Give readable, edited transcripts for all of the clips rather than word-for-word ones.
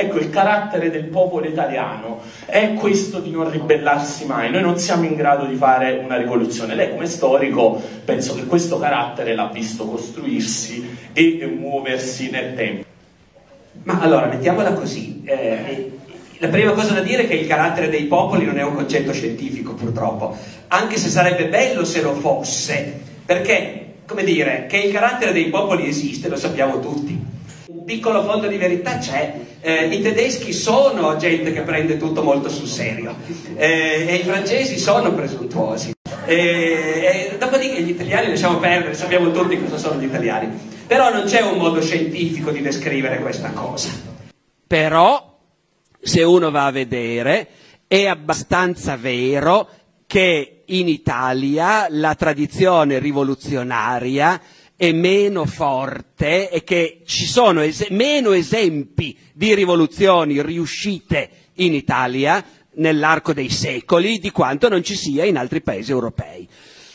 Ecco, il carattere del popolo italiano è questo di non ribellarsi mai. Noi non siamo in grado di fare una rivoluzione. Lei come storico penso che questo carattere l'ha visto costruirsi e muoversi nel tempo. Ma allora, mettiamola così. La prima cosa da dire è che il carattere dei popoli non è un concetto scientifico, purtroppo, anche se sarebbe bello se lo fosse, perché, come dire, che il carattere dei popoli esiste, lo sappiamo tutti. Un piccolo fondo di verità c'è. I tedeschi sono gente che prende tutto molto sul serio, e i francesi sono presuntuosi. Dopodiché gli italiani lasciamo perdere, sappiamo tutti cosa sono gli italiani. Però non c'è un modo scientifico di descrivere questa cosa. Però, se uno va a vedere, è abbastanza vero che in Italia la tradizione rivoluzionaria è meno forte e che ci sono meno esempi di rivoluzioni riuscite in Italia nell'arco dei secoli di quanto non ci sia in altri paesi europei.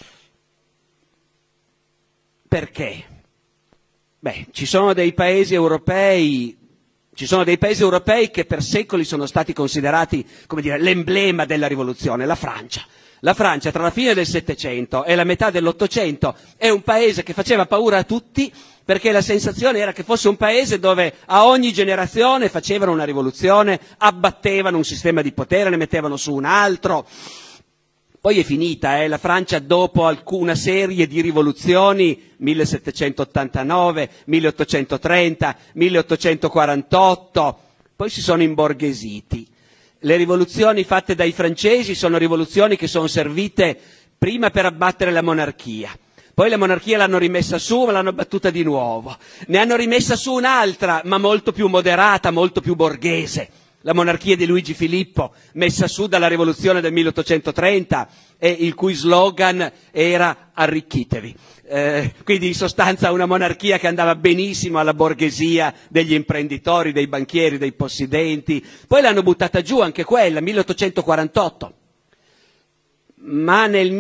Perché? Beh, ci sono dei paesi europei che per secoli sono stati considerati, come dire, l'emblema della rivoluzione, la Francia. La Francia tra la fine del Settecento e la metà dell'Ottocento è un paese che faceva paura a tutti, perché la sensazione era che fosse un paese dove a ogni generazione facevano una rivoluzione, abbattevano un sistema di potere, ne mettevano su un altro. Poi è finita, la Francia dopo una serie di rivoluzioni, 1789, 1830, 1848, poi si sono imborghesiti. Le rivoluzioni fatte dai francesi sono rivoluzioni che sono servite prima per abbattere la monarchia, poi la monarchia l'hanno rimessa su ma l'hanno battuta di nuovo, ne hanno rimessa su un'altra ma molto più moderata, molto più borghese, la monarchia di Luigi Filippo, messa su dalla rivoluzione del 1830 e il cui slogan era arricchitevi. Quindi in sostanza una monarchia che andava benissimo alla borghesia degli imprenditori, dei banchieri, dei possidenti. Poi l'hanno buttata giù anche quella, 1848. Ma nel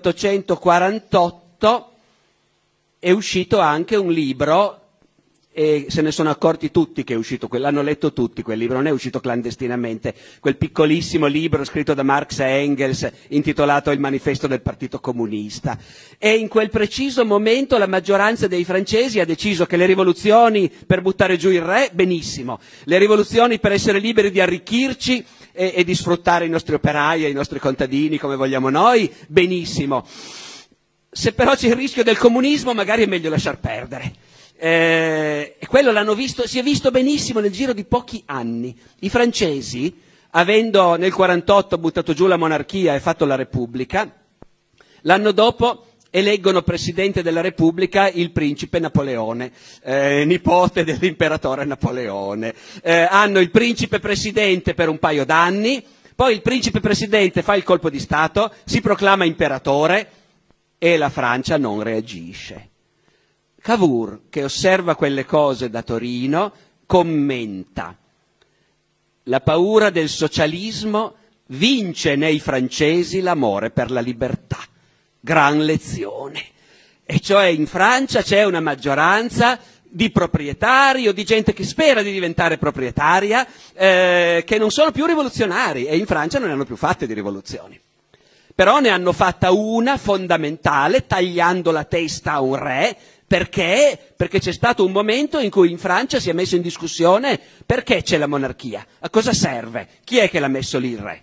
1848 è uscito anche un libro, e se ne sono accorti tutti che è uscito, l'hanno letto tutti quel libro, non è uscito clandestinamente, quel piccolissimo libro scritto da Marx e Engels intitolato Il manifesto del Partito Comunista. E in quel preciso momento la maggioranza dei francesi ha deciso che le rivoluzioni per buttare giù il re, benissimo, le rivoluzioni per essere liberi di arricchirci e di sfruttare i nostri operai e i nostri contadini come vogliamo noi, benissimo. Se però c'è il rischio del comunismo magari è meglio lasciar perdere. Quello l'hanno visto, si è visto benissimo nel giro di pochi anni. I francesi, avendo nel 48 buttato giù la monarchia e fatto la Repubblica, l'anno dopo eleggono presidente della Repubblica il principe Napoleone, nipote dell'imperatore Napoleone. Hanno il principe presidente per un paio d'anni, poi il principe presidente fa il colpo di Stato, si proclama imperatore e la Francia non reagisce. Cavour, che osserva quelle cose da Torino, commenta: la paura del socialismo vince nei francesi l'amore per la libertà. Gran lezione. E cioè in Francia c'è una maggioranza di proprietari o di gente che spera di diventare proprietaria, che non sono più rivoluzionari, e in Francia non ne hanno più fatte di rivoluzioni. Però ne hanno fatta una fondamentale, tagliando la testa a un re. Perché? Perché c'è stato un momento in cui in Francia si è messo in discussione perché c'è la monarchia, a cosa serve, chi è che l'ha messo lì il re.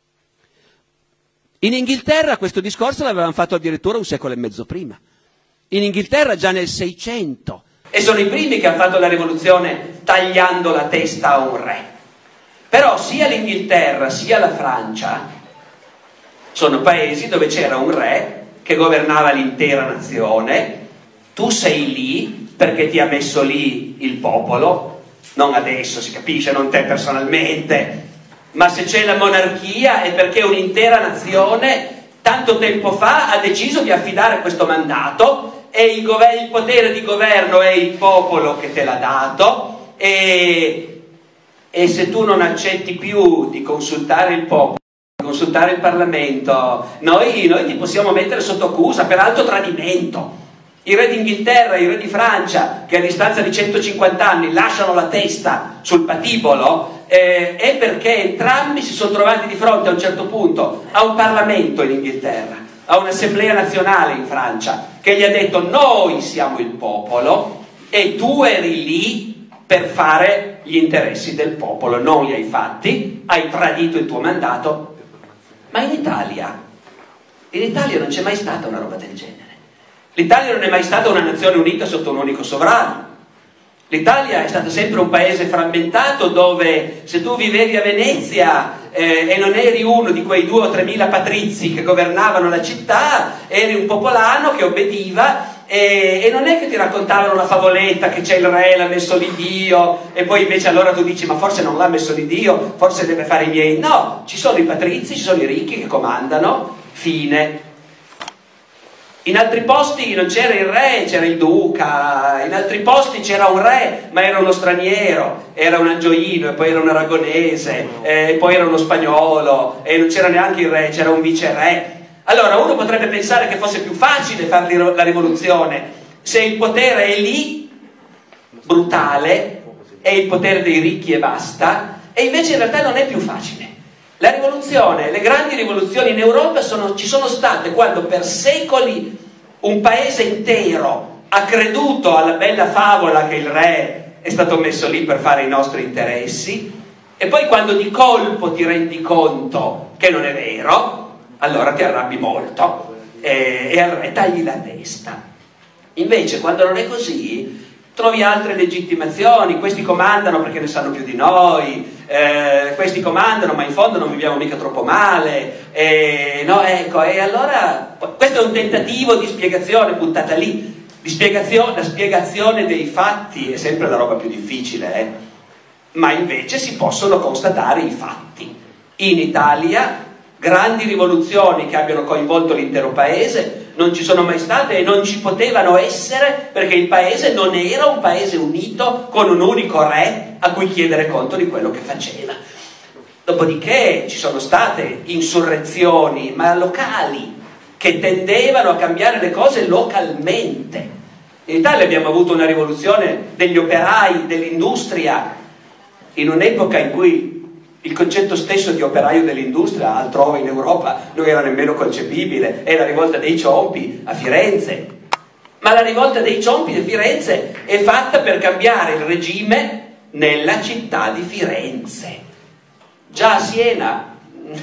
In Inghilterra questo discorso l'avevano fatto addirittura un secolo e mezzo prima. In Inghilterra già nel 600. E sono i primi che hanno fatto la rivoluzione tagliando la testa a un re. Però sia l'Inghilterra sia la Francia sono paesi dove c'era un re che governava l'intera nazione. Tu sei lì perché ti ha messo lì il popolo, non adesso, si capisce, non te personalmente, ma se c'è la monarchia è perché un'intera nazione tanto tempo fa ha deciso di affidare questo mandato e il potere di governo è il popolo che te l'ha dato, e se tu non accetti più di consultare il popolo, di consultare il Parlamento, noi ti possiamo mettere sotto accusa per alto tradimento. I re d'Inghilterra, i re di Francia, che a distanza di 150 anni lasciano la testa sul patibolo, è perché entrambi si sono trovati di fronte a un certo punto a un Parlamento in Inghilterra, a un'assemblea nazionale in Francia, che gli ha detto: noi siamo il popolo e tu eri lì per fare gli interessi del popolo, non li hai fatti, hai tradito il tuo mandato. Ma in Italia non c'è mai stata una roba del genere. L'Italia non è mai stata una nazione unita sotto un unico sovrano. L'Italia è stato sempre un paese frammentato, dove se tu vivevi a Venezia e non eri uno di quei 2.000 o 3.000 patrizi che governavano la città, eri un popolano che obbediva, e non è che ti raccontavano una favoletta che c'è il re, l'ha messo lì Dio, e poi invece allora tu dici: ma forse non l'ha messo lì Dio, forse deve fare i miei. No, ci sono i patrizi, ci sono i ricchi che comandano, fine. In altri posti non c'era il re, c'era il duca. In altri posti c'era un re, ma era uno straniero, era un angioino, e poi era un aragonese, e poi era uno spagnolo, e non c'era neanche il re, c'era un viceré. Allora uno potrebbe pensare che fosse più facile fare la rivoluzione se il potere è lì, brutale, è il potere dei ricchi e basta, e invece in realtà non è più facile. La rivoluzione, le grandi rivoluzioni in Europa ci sono state quando per secoli un paese intero ha creduto alla bella favola che il re è stato messo lì per fare i nostri interessi, e poi quando di colpo ti rendi conto che non è vero, allora ti arrabbi molto e al re tagli la testa. Invece quando non è così trovi altre legittimazioni: questi comandano perché ne sanno più di noi, questi comandano ma in fondo non viviamo mica troppo male, no, ecco. E allora questo è un tentativo di spiegazione buttata lì, la spiegazione dei fatti è sempre la roba più difficile, ma invece si possono constatare i fatti. In Italia grandi rivoluzioni che abbiano coinvolto l'intero paese non ci sono mai state e non ci potevano essere, perché il paese non era un paese unito con un unico re a cui chiedere conto di quello che faceva. Dopodiché ci sono state insurrezioni, ma locali, che tendevano a cambiare le cose localmente. In Italia abbiamo avuto una rivoluzione degli operai, dell'industria, in un'epoca in cui il concetto stesso di operaio dell'industria altrove in Europa non era nemmeno concepibile. È la rivolta dei Ciompi a Firenze. Ma la rivolta dei Ciompi a Firenze è fatta per cambiare il regime nella città di Firenze. Già a Siena.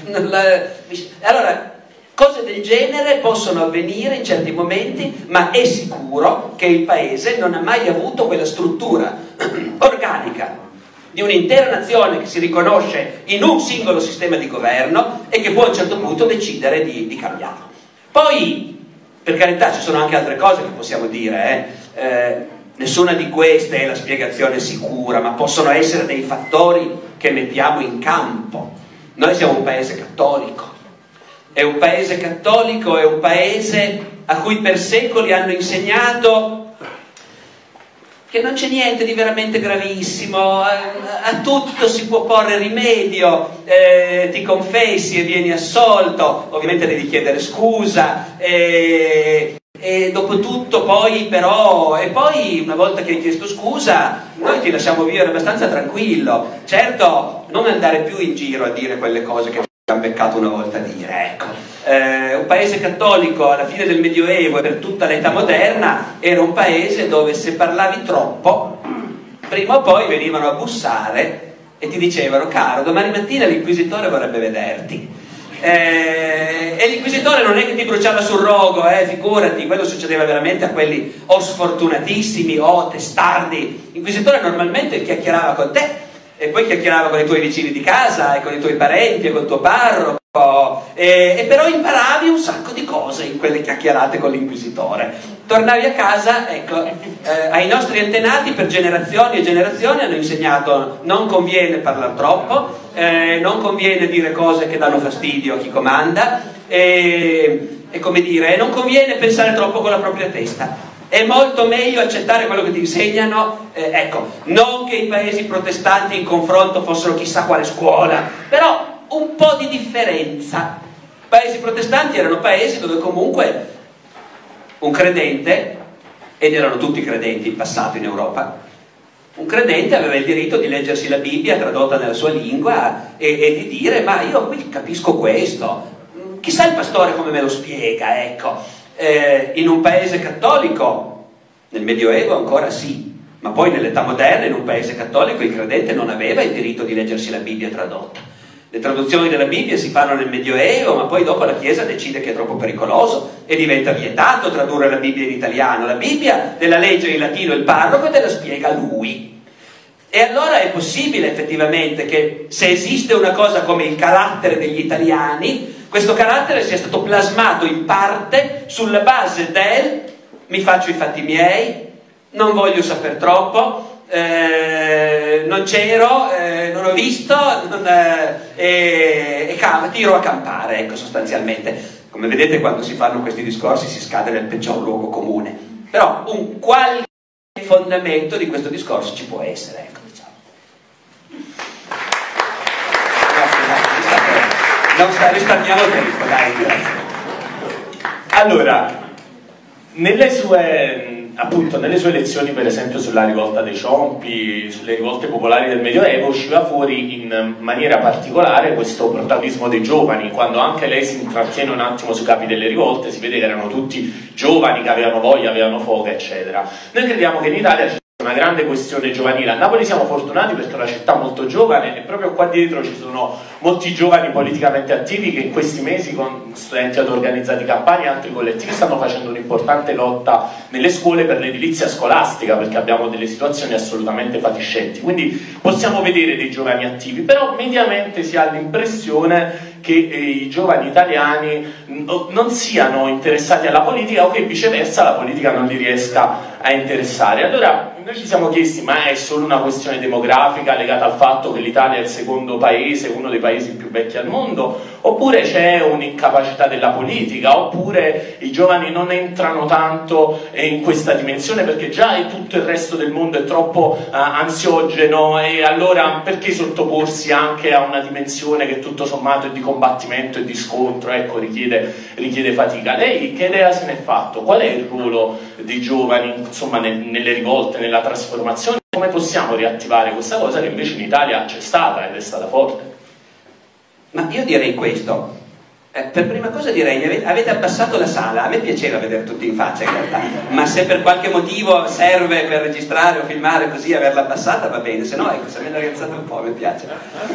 Allora, cose del genere possono avvenire in certi momenti, ma è sicuro che il paese non ha mai avuto quella struttura organica di un'intera nazione che si riconosce in un singolo sistema di governo e che può a un certo punto decidere di cambiarlo. Poi, per carità, ci sono anche altre cose che possiamo dire, nessuna di queste è la spiegazione sicura, ma possono essere dei fattori che mettiamo in campo. Noi siamo un paese cattolico, è un paese cattolico, è un paese a cui per secoli hanno insegnato che non c'è niente di veramente gravissimo, a tutto si può porre rimedio, ti confessi e vieni assolto, ovviamente devi chiedere scusa, e dopo tutto poi però, e poi una volta che hai chiesto scusa noi ti lasciamo vivere abbastanza tranquillo. Certo, non andare più in giro a dire quelle cose che abbiamo beccato una volta a dire, ecco. Un paese cattolico alla fine del Medioevo e per tutta l'età moderna era un paese dove se parlavi troppo prima o poi venivano a bussare e ti dicevano: caro, domani mattina l'inquisitore vorrebbe vederti. E l'inquisitore non è che ti bruciava sul rogo, figurati, quello succedeva veramente a quelli o sfortunatissimi o testardi. L'inquisitore normalmente chiacchierava con te e poi chiacchierava con i tuoi vicini di casa e con i tuoi parenti e con il tuo parroco, e però imparavi un sacco di cose in quelle chiacchierate con l'inquisitore. Tornavi a casa, ecco, ai nostri antenati per generazioni e generazioni hanno insegnato: non conviene parlare troppo, non conviene dire cose che danno fastidio a chi comanda, e come dire, non conviene pensare troppo con la propria testa. È molto meglio accettare quello che ti insegnano, ecco, non che i paesi protestanti in confronto fossero chissà quale scuola, però un po' di differenza. I paesi protestanti erano paesi dove comunque un credente ed erano tutti credenti in passato in Europa, un credente aveva il diritto di leggersi la Bibbia tradotta nella sua lingua e di dire: ma io qui capisco questo, chissà il pastore come me lo spiega, ecco. In un paese cattolico, nel Medioevo ancora sì, ma poi nell'età moderna in un paese cattolico il credente non aveva il diritto di leggersi la Bibbia tradotta. Le traduzioni della Bibbia si fanno nel Medioevo, ma poi dopo la Chiesa decide che è troppo pericoloso e diventa vietato tradurre la Bibbia in italiano. La Bibbia te la legge in latino il parroco e te la spiega lui. E allora è possibile effettivamente che, se esiste una cosa come il carattere degli italiani, questo carattere sia stato plasmato in parte sulla base del mi faccio i fatti miei, non voglio sapere troppo, non c'ero, non ho visto, tiro a campare, ecco, sostanzialmente. Come vedete, quando si fanno questi discorsi si scade nel peggior luogo comune, però un qualche fondamento di questo discorso ci può essere, ecco, diciamo. Risparmiamo tempo, dai, grazie. Allora, nelle sue lezioni, per esempio sulla rivolta dei Ciompi, sulle rivolte popolari del Medioevo, usciva fuori in maniera particolare questo protagonismo dei giovani. Quando anche lei si intrattiene un attimo sui capi delle rivolte, si vede che erano tutti giovani, che avevano voglia, avevano foga, eccetera. Noi crediamo che in Italia c'è una grande questione giovanile. A Napoli siamo fortunati perché è una città molto giovane e proprio qua dietro ci sono molti giovani politicamente attivi che in questi mesi, con studenti auto-organizzati campani e altri collettivi, stanno facendo un'importante lotta nelle scuole per l'edilizia scolastica, perché abbiamo delle situazioni assolutamente fatiscenti. Quindi possiamo vedere dei giovani attivi, però mediamente si ha l'impressione che i giovani italiani non siano interessati alla politica, o che viceversa la politica non li riesca a interessare. Allora noi ci siamo chiesti: ma è solo una questione demografica legata al fatto che l'Italia è il secondo paese, uno dei paesi più vecchi al mondo, oppure c'è un'incapacità della politica, oppure i giovani non entrano tanto in questa dimensione perché già tutto il resto del mondo è troppo ansiogeno, e allora perché sottoporsi anche a una dimensione che tutto sommato è di combattimento e di scontro, ecco, richiede fatica. Lei che idea se n'è fatto? Qual è il ruolo dei giovani, insomma, nelle rivolte, nella trasformazione? Come possiamo riattivare questa cosa che invece in Italia c'è stata ed è stata forte? Ma io direi questo. Per prima cosa direi: avete abbassato la sala. A me piaceva vedere tutti in faccia, in realtà, ma se per qualche motivo serve per registrare o filmare così averla abbassata va bene, se no, ecco, se me l'ha rialzata un po' mi piace.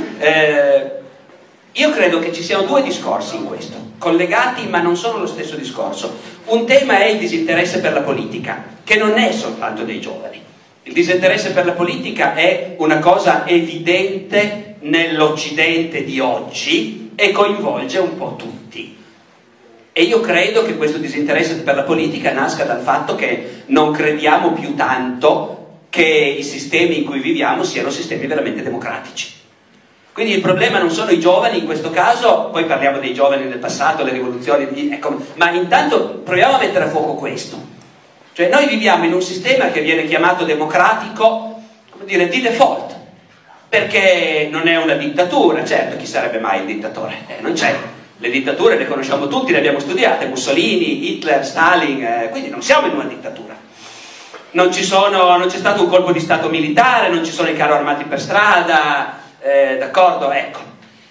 Io credo che ci siano due discorsi in questo, collegati ma non sono lo stesso discorso. Un tema è il disinteresse per la politica, che non è soltanto dei giovani. Il disinteresse per la politica è una cosa evidente nell'Occidente di oggi e coinvolge un po' tutti. E io credo che questo disinteresse per la politica nasca dal fatto che non crediamo più tanto che i sistemi in cui viviamo siano sistemi veramente democratici. Quindi il problema non sono i giovani in questo caso, poi parliamo dei giovani del passato, le rivoluzioni, ecco, ma intanto proviamo a mettere a fuoco questo. Cioè noi viviamo in un sistema che viene chiamato democratico, come dire, di default, perché non è una dittatura. Certo, chi sarebbe mai il dittatore? Non c'è. Le dittature le conosciamo tutti, le abbiamo studiate: Mussolini, Hitler, Stalin, quindi non siamo in una dittatura. Non c'è stato un colpo di stato militare, non ci sono i carri armati per strada, d'accordo? Ecco.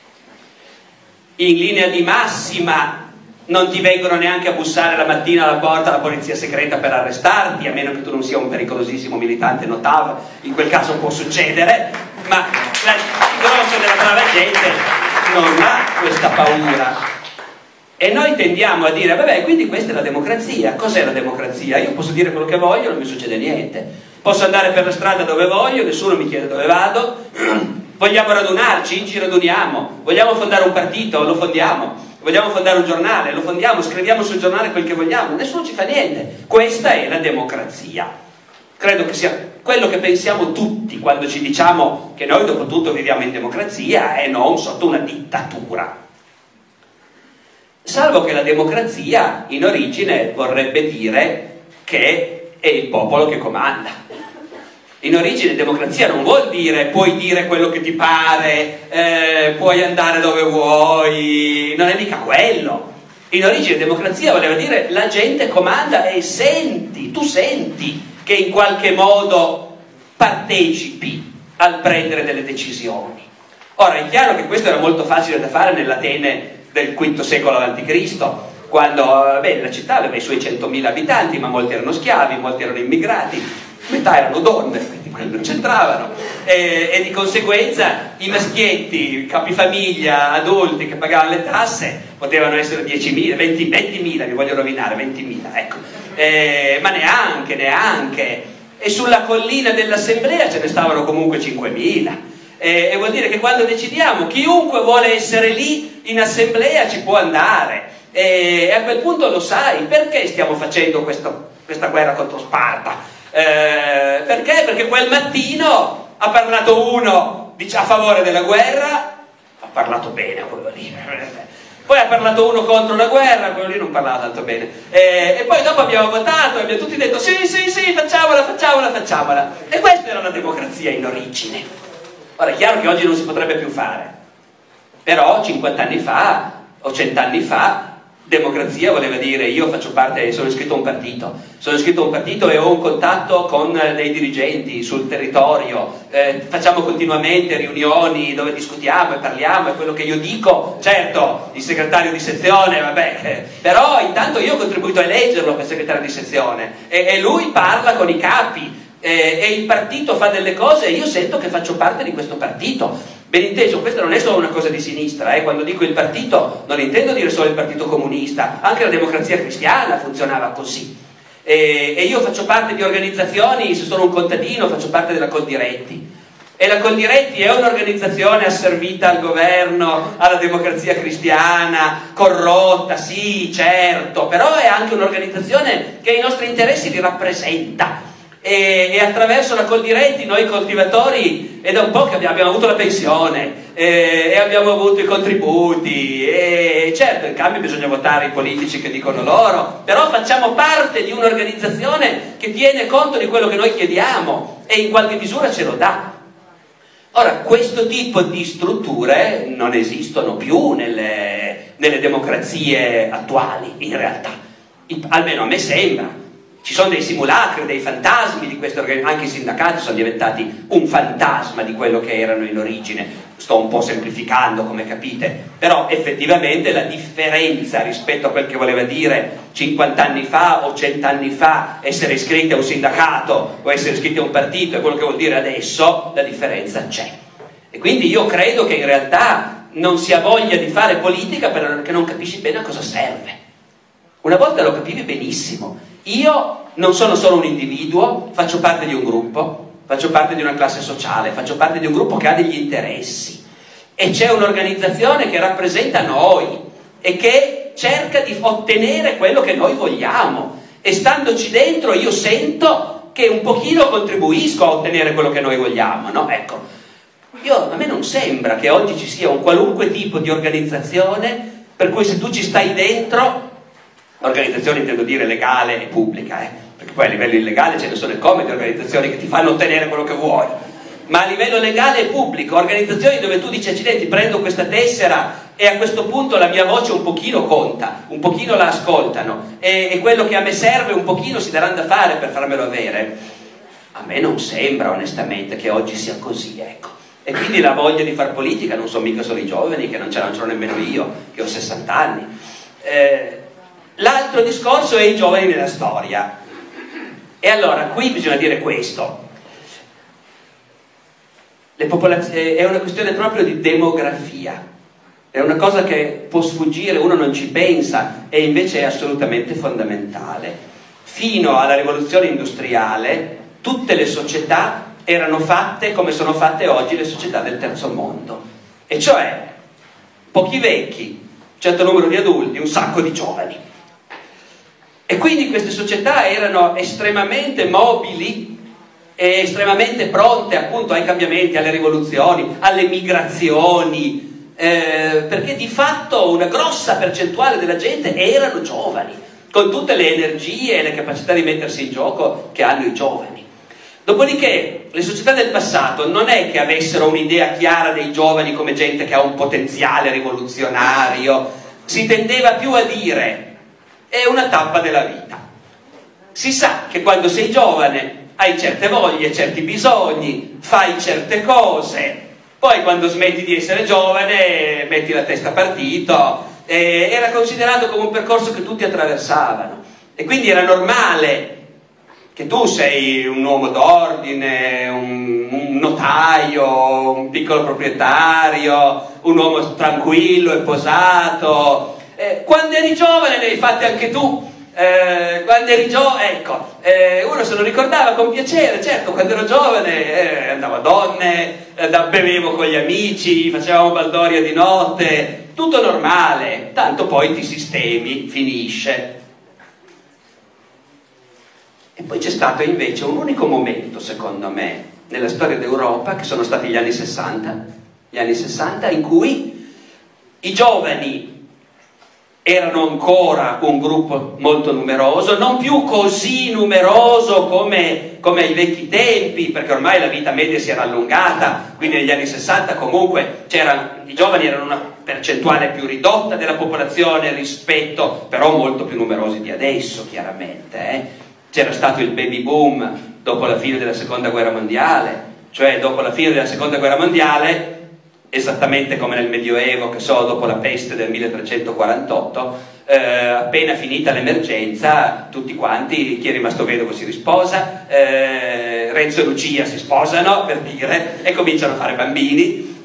In linea di massima non ti vengono neanche a bussare la mattina alla porta la polizia segreta per arrestarti, a meno che tu non sia un pericolosissimo militante notav. In quel caso può succedere, ma il grosso della brava gente non ha questa paura. E noi tendiamo a dire: vabbè, quindi questa è la democrazia. Cos'è la democrazia? Io posso dire quello che voglio, non mi succede niente. Posso andare per la strada dove voglio, nessuno mi chiede dove vado. Vogliamo radunarci? Ci raduniamo. Vogliamo fondare un partito? Lo fondiamo. Vogliamo fondare un giornale? Lo fondiamo, scriviamo sul giornale quel che vogliamo. Nessuno ci fa niente. Questa è la democrazia. Credo che sia quello che pensiamo tutti quando ci diciamo che noi dopo tutto viviamo in democrazia e non sotto una dittatura. Salvo che la democrazia in origine vorrebbe dire che è il popolo che comanda. In origine democrazia non vuol dire puoi dire quello che ti pare, puoi andare dove vuoi, non è mica quello. In origine democrazia voleva dire la gente comanda e tu senti che in qualche modo partecipi al prendere delle decisioni. Ora è chiaro che questo era molto facile da fare nell'Atene del V secolo a.C., quando la città aveva i suoi 100.000 abitanti, ma molti erano schiavi, molti erano immigrati, metà erano donne, quindi quelli non c'entravano, e di conseguenza i maschietti, capifamiglia, adulti che pagavano le tasse potevano essere 10.000, 20.000, mi voglio rovinare, 20.000, ecco, ma neanche, e sulla collina dell'assemblea ce ne stavano comunque 5.000, e vuol dire che quando decidiamo chiunque vuole essere lì in assemblea ci può andare, e a quel punto lo sai perché stiamo facendo questa guerra contro Sparta. Perché? Perché quel mattino ha parlato uno a favore della guerra, ha parlato bene quello lì, poi ha parlato uno contro la guerra, quello lì non parlava tanto bene, e poi dopo abbiamo votato e abbiamo tutti detto sì, facciamola, e questa era la democrazia in origine. Ora è chiaro che oggi non si potrebbe più fare, però 50 anni fa o 100 anni fa democrazia voleva dire io faccio parte, sono iscritto a un partito e ho un contatto con dei dirigenti sul territorio, facciamo continuamente riunioni dove discutiamo e parliamo, e quello che io dico, certo il segretario di sezione, vabbè, però intanto io ho contribuito a eleggerlo per segretario di sezione, e lui parla con i capi, e il partito fa delle cose e io sento che faccio parte di questo partito. Ben inteso, questa non è solo una cosa di sinistra, quando dico il partito non intendo dire solo il partito comunista, anche la democrazia cristiana funzionava così, e io faccio parte di organizzazioni, se sono un contadino faccio parte della Coldiretti, e la Coldiretti è un'organizzazione asservita al governo, alla democrazia cristiana, corrotta, sì, certo, però è anche un'organizzazione che i nostri interessi li rappresenta. E attraverso la Coldiretti noi coltivatori è da un po' che abbiamo avuto la pensione, e abbiamo avuto i contributi, e certo in cambio bisogna votare i politici che dicono loro, però facciamo parte di un'organizzazione che tiene conto di quello che noi chiediamo e in qualche misura ce lo dà. Ora questo tipo di strutture non esistono più nelle democrazie attuali, in realtà, almeno a me sembra. Ci sono dei simulacri, dei fantasmi di queste organizzazioni, anche i sindacati sono diventati un fantasma di quello che erano in origine. Sto un po' semplificando, come capite, però effettivamente la differenza rispetto a quel che voleva dire 50 anni fa o 100 anni fa essere iscritti a un sindacato o essere iscritti a un partito e quello che vuol dire adesso, la differenza c'è. E quindi io credo che in realtà non si ha voglia di fare politica perché non capisci bene a cosa serve. Una volta lo capivi benissimo. Io non sono solo un individuo, faccio parte di un gruppo, faccio parte di una classe sociale, faccio parte di un gruppo che ha degli interessi, e c'è un'organizzazione che rappresenta noi e che cerca di ottenere quello che noi vogliamo, e standoci dentro io sento che un pochino contribuisco a ottenere quello che noi vogliamo, no? Ecco, a me non sembra che oggi ci sia un qualunque tipo di organizzazione per cui se tu ci stai dentro, organizzazione intendo dire legale e pubblica, perché poi a livello illegale ce ne sono come di organizzazioni che ti fanno ottenere quello che vuoi, ma a livello legale e pubblico, organizzazioni dove tu dici accidenti, prendo questa tessera e a questo punto la mia voce un pochino conta, un pochino la ascoltano, e quello che a me serve un pochino si daranno da fare per farmelo avere. A me non sembra onestamente che oggi sia così, ecco. E quindi la voglia di far politica non sono mica solo i giovani, che non ce l'ho nemmeno io, che ho 60 anni. L'altro discorso è i giovani nella storia, e allora qui bisogna dire questo: è una questione proprio di demografia, è una cosa che può sfuggire, uno non ci pensa, e invece è assolutamente fondamentale. Fino alla rivoluzione industriale tutte le società erano fatte come sono fatte oggi le società del terzo mondo, e cioè pochi vecchi, un certo numero di adulti, un sacco di giovani. E quindi queste società erano estremamente mobili e estremamente pronte appunto ai cambiamenti, alle rivoluzioni, alle migrazioni, perché di fatto una grossa percentuale della gente erano giovani, con tutte le energie e le capacità di mettersi in gioco che hanno i giovani. Dopodiché le società del passato non è che avessero un'idea chiara dei giovani come gente che ha un potenziale rivoluzionario, si tendeva più a dire è una tappa della vita. Si sa che quando sei giovane hai certe voglie, certi bisogni, fai certe cose, poi quando smetti di essere giovane metti la testa a partito. Era considerato come un percorso che tutti attraversavano e quindi era normale che tu sei un uomo d'ordine, un notaio, un piccolo proprietario, un uomo tranquillo e posato. Quando eri giovane ne hai fatte anche tu. Quando eri giovane, ecco, uno se lo ricordava con piacere. Certo, quando ero giovane andavo a donne, bevevo con gli amici, facevamo baldoria di notte, tutto normale, tanto poi ti sistemi, finisce. E poi c'è stato invece un unico momento, secondo me, nella storia d'Europa, che sono stati gli anni 60, in cui i giovani erano ancora un gruppo molto numeroso, non più così numeroso come ai vecchi tempi, perché ormai la vita media si era allungata, quindi negli anni 60 comunque i giovani erano una percentuale più ridotta della popolazione rispetto, però molto più numerosi di adesso, chiaramente. C'era stato il baby boom dopo la fine della seconda guerra mondiale, cioè dopo la fine della seconda guerra mondiale, esattamente come nel Medioevo, che so, dopo la peste del 1348, appena finita l'emergenza, tutti quanti, chi è rimasto vedovo si risposa, Renzo e Lucia si sposano, per dire, e cominciano a fare bambini,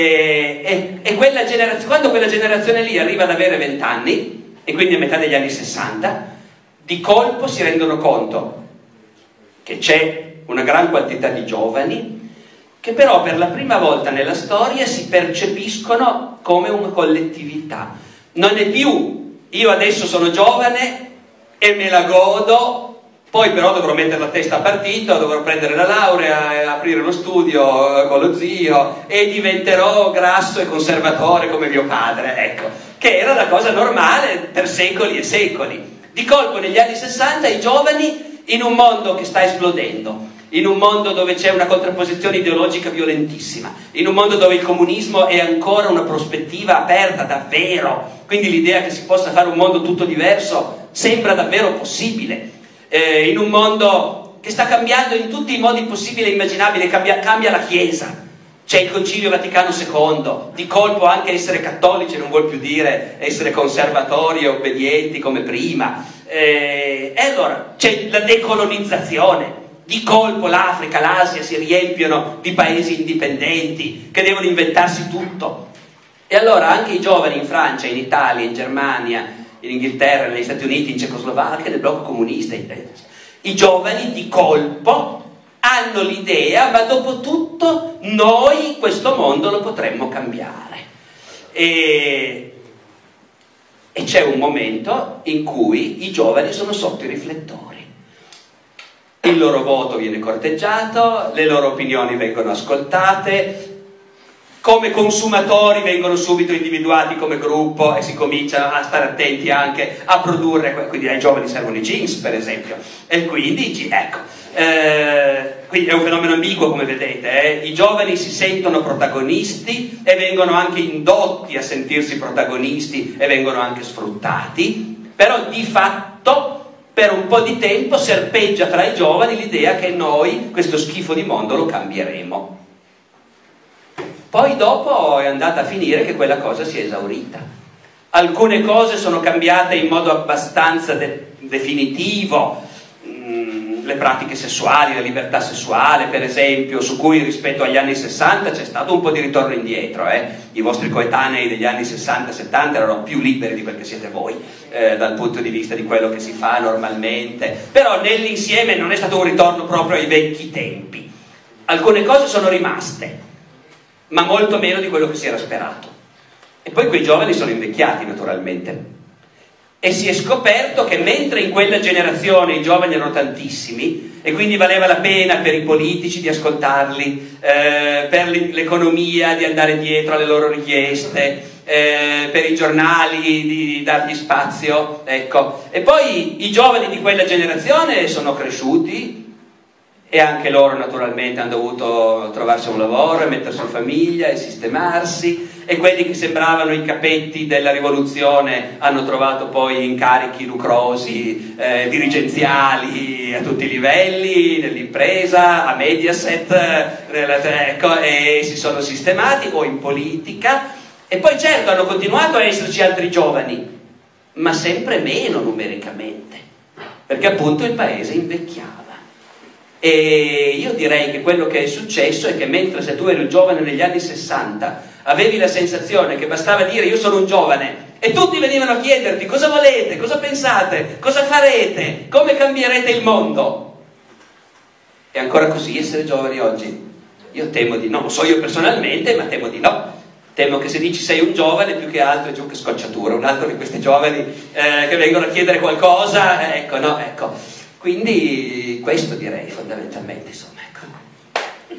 e quando quella generazione lì arriva ad avere 20 anni, e quindi a metà degli anni 60, di colpo si rendono conto che c'è una gran quantità di giovani che però per la prima volta nella storia si percepiscono come una collettività. Non è più io adesso sono giovane e me la godo, poi però dovrò mettere la testa a partito, dovrò prendere la laurea, aprire lo studio con lo zio e diventerò grasso e conservatore come mio padre, ecco, che era la cosa normale per secoli e secoli. Di colpo negli anni 60 i giovani, in un mondo che sta esplodendo, in un mondo dove c'è una contrapposizione ideologica violentissima, in un mondo dove il comunismo è ancora una prospettiva aperta davvero, quindi l'idea che si possa fare un mondo tutto diverso sembra davvero possibile, in un mondo che sta cambiando in tutti i modi possibili e immaginabili, cambia la Chiesa. C'è il Concilio Vaticano II, di colpo anche essere cattolici non vuol più dire essere conservatori e obbedienti come prima. E allora c'è la decolonizzazione, di colpo l'Africa, l'Asia si riempiono di paesi indipendenti che devono inventarsi tutto. E allora anche i giovani in Francia, in Italia, in Germania, in Inghilterra, negli Stati Uniti, in Cecoslovacchia, nel blocco comunista, i giovani di colpo hanno l'idea, ma dopo tutto noi questo mondo lo potremmo cambiare. E c'è un momento in cui i giovani sono sotto i riflettori. Il loro voto viene corteggiato, le loro opinioni vengono ascoltate, come consumatori vengono subito individuati come gruppo e si comincia a stare attenti anche a produrre, quindi ai giovani servono i jeans per esempio, e quindi ecco. Quindi è un fenomeno ambiguo come vedete, i giovani si sentono protagonisti e vengono anche indotti a sentirsi protagonisti e vengono anche sfruttati, però di fatto per un po' di tempo serpeggia tra i giovani l'idea che noi questo schifo di mondo lo cambieremo. Poi dopo è andata a finire che quella cosa si è esaurita. Alcune cose sono cambiate in modo abbastanza definitivo, le pratiche sessuali, la libertà sessuale per esempio, su cui rispetto agli anni 60 c'è stato un po' di ritorno indietro, i vostri coetanei degli anni 60-70 erano più liberi di quel che siete voi, dal punto di vista di quello che si fa normalmente, però nell'insieme non è stato un ritorno proprio ai vecchi tempi. Alcune cose sono rimaste, ma molto meno di quello che si era sperato. E poi quei giovani sono invecchiati naturalmente. E si è scoperto che mentre in quella generazione i giovani erano tantissimi e quindi valeva la pena per i politici di ascoltarli, per l'economia di andare dietro alle loro richieste, per i giornali di dargli spazio, ecco. E poi i giovani di quella generazione sono cresciuti, e anche loro naturalmente hanno dovuto trovarsi un lavoro e mettersi in famiglia e sistemarsi, e quelli che sembravano i capetti della rivoluzione hanno trovato poi incarichi lucrosi, dirigenziali a tutti i livelli, nell'impresa, a Mediaset, ecco, e si sono sistemati, o in politica, e poi certo hanno continuato a esserci altri giovani, ma sempre meno numericamente, perché appunto il paese invecchiava. E io direi che quello che è successo è che mentre se tu eri un giovane negli anni 60 avevi la sensazione che bastava dire io sono un giovane e tutti venivano a chiederti cosa volete, cosa pensate, cosa farete, come cambierete il mondo. È ancora così essere giovani oggi? Io temo di no, lo so io personalmente, ma temo di no. Temo che se dici sei un giovane, più che altro è giù che scocciatura, un altro di questi giovani che vengono a chiedere qualcosa, ecco, no, ecco. Quindi questo direi fondamentalmente, insomma, ecco.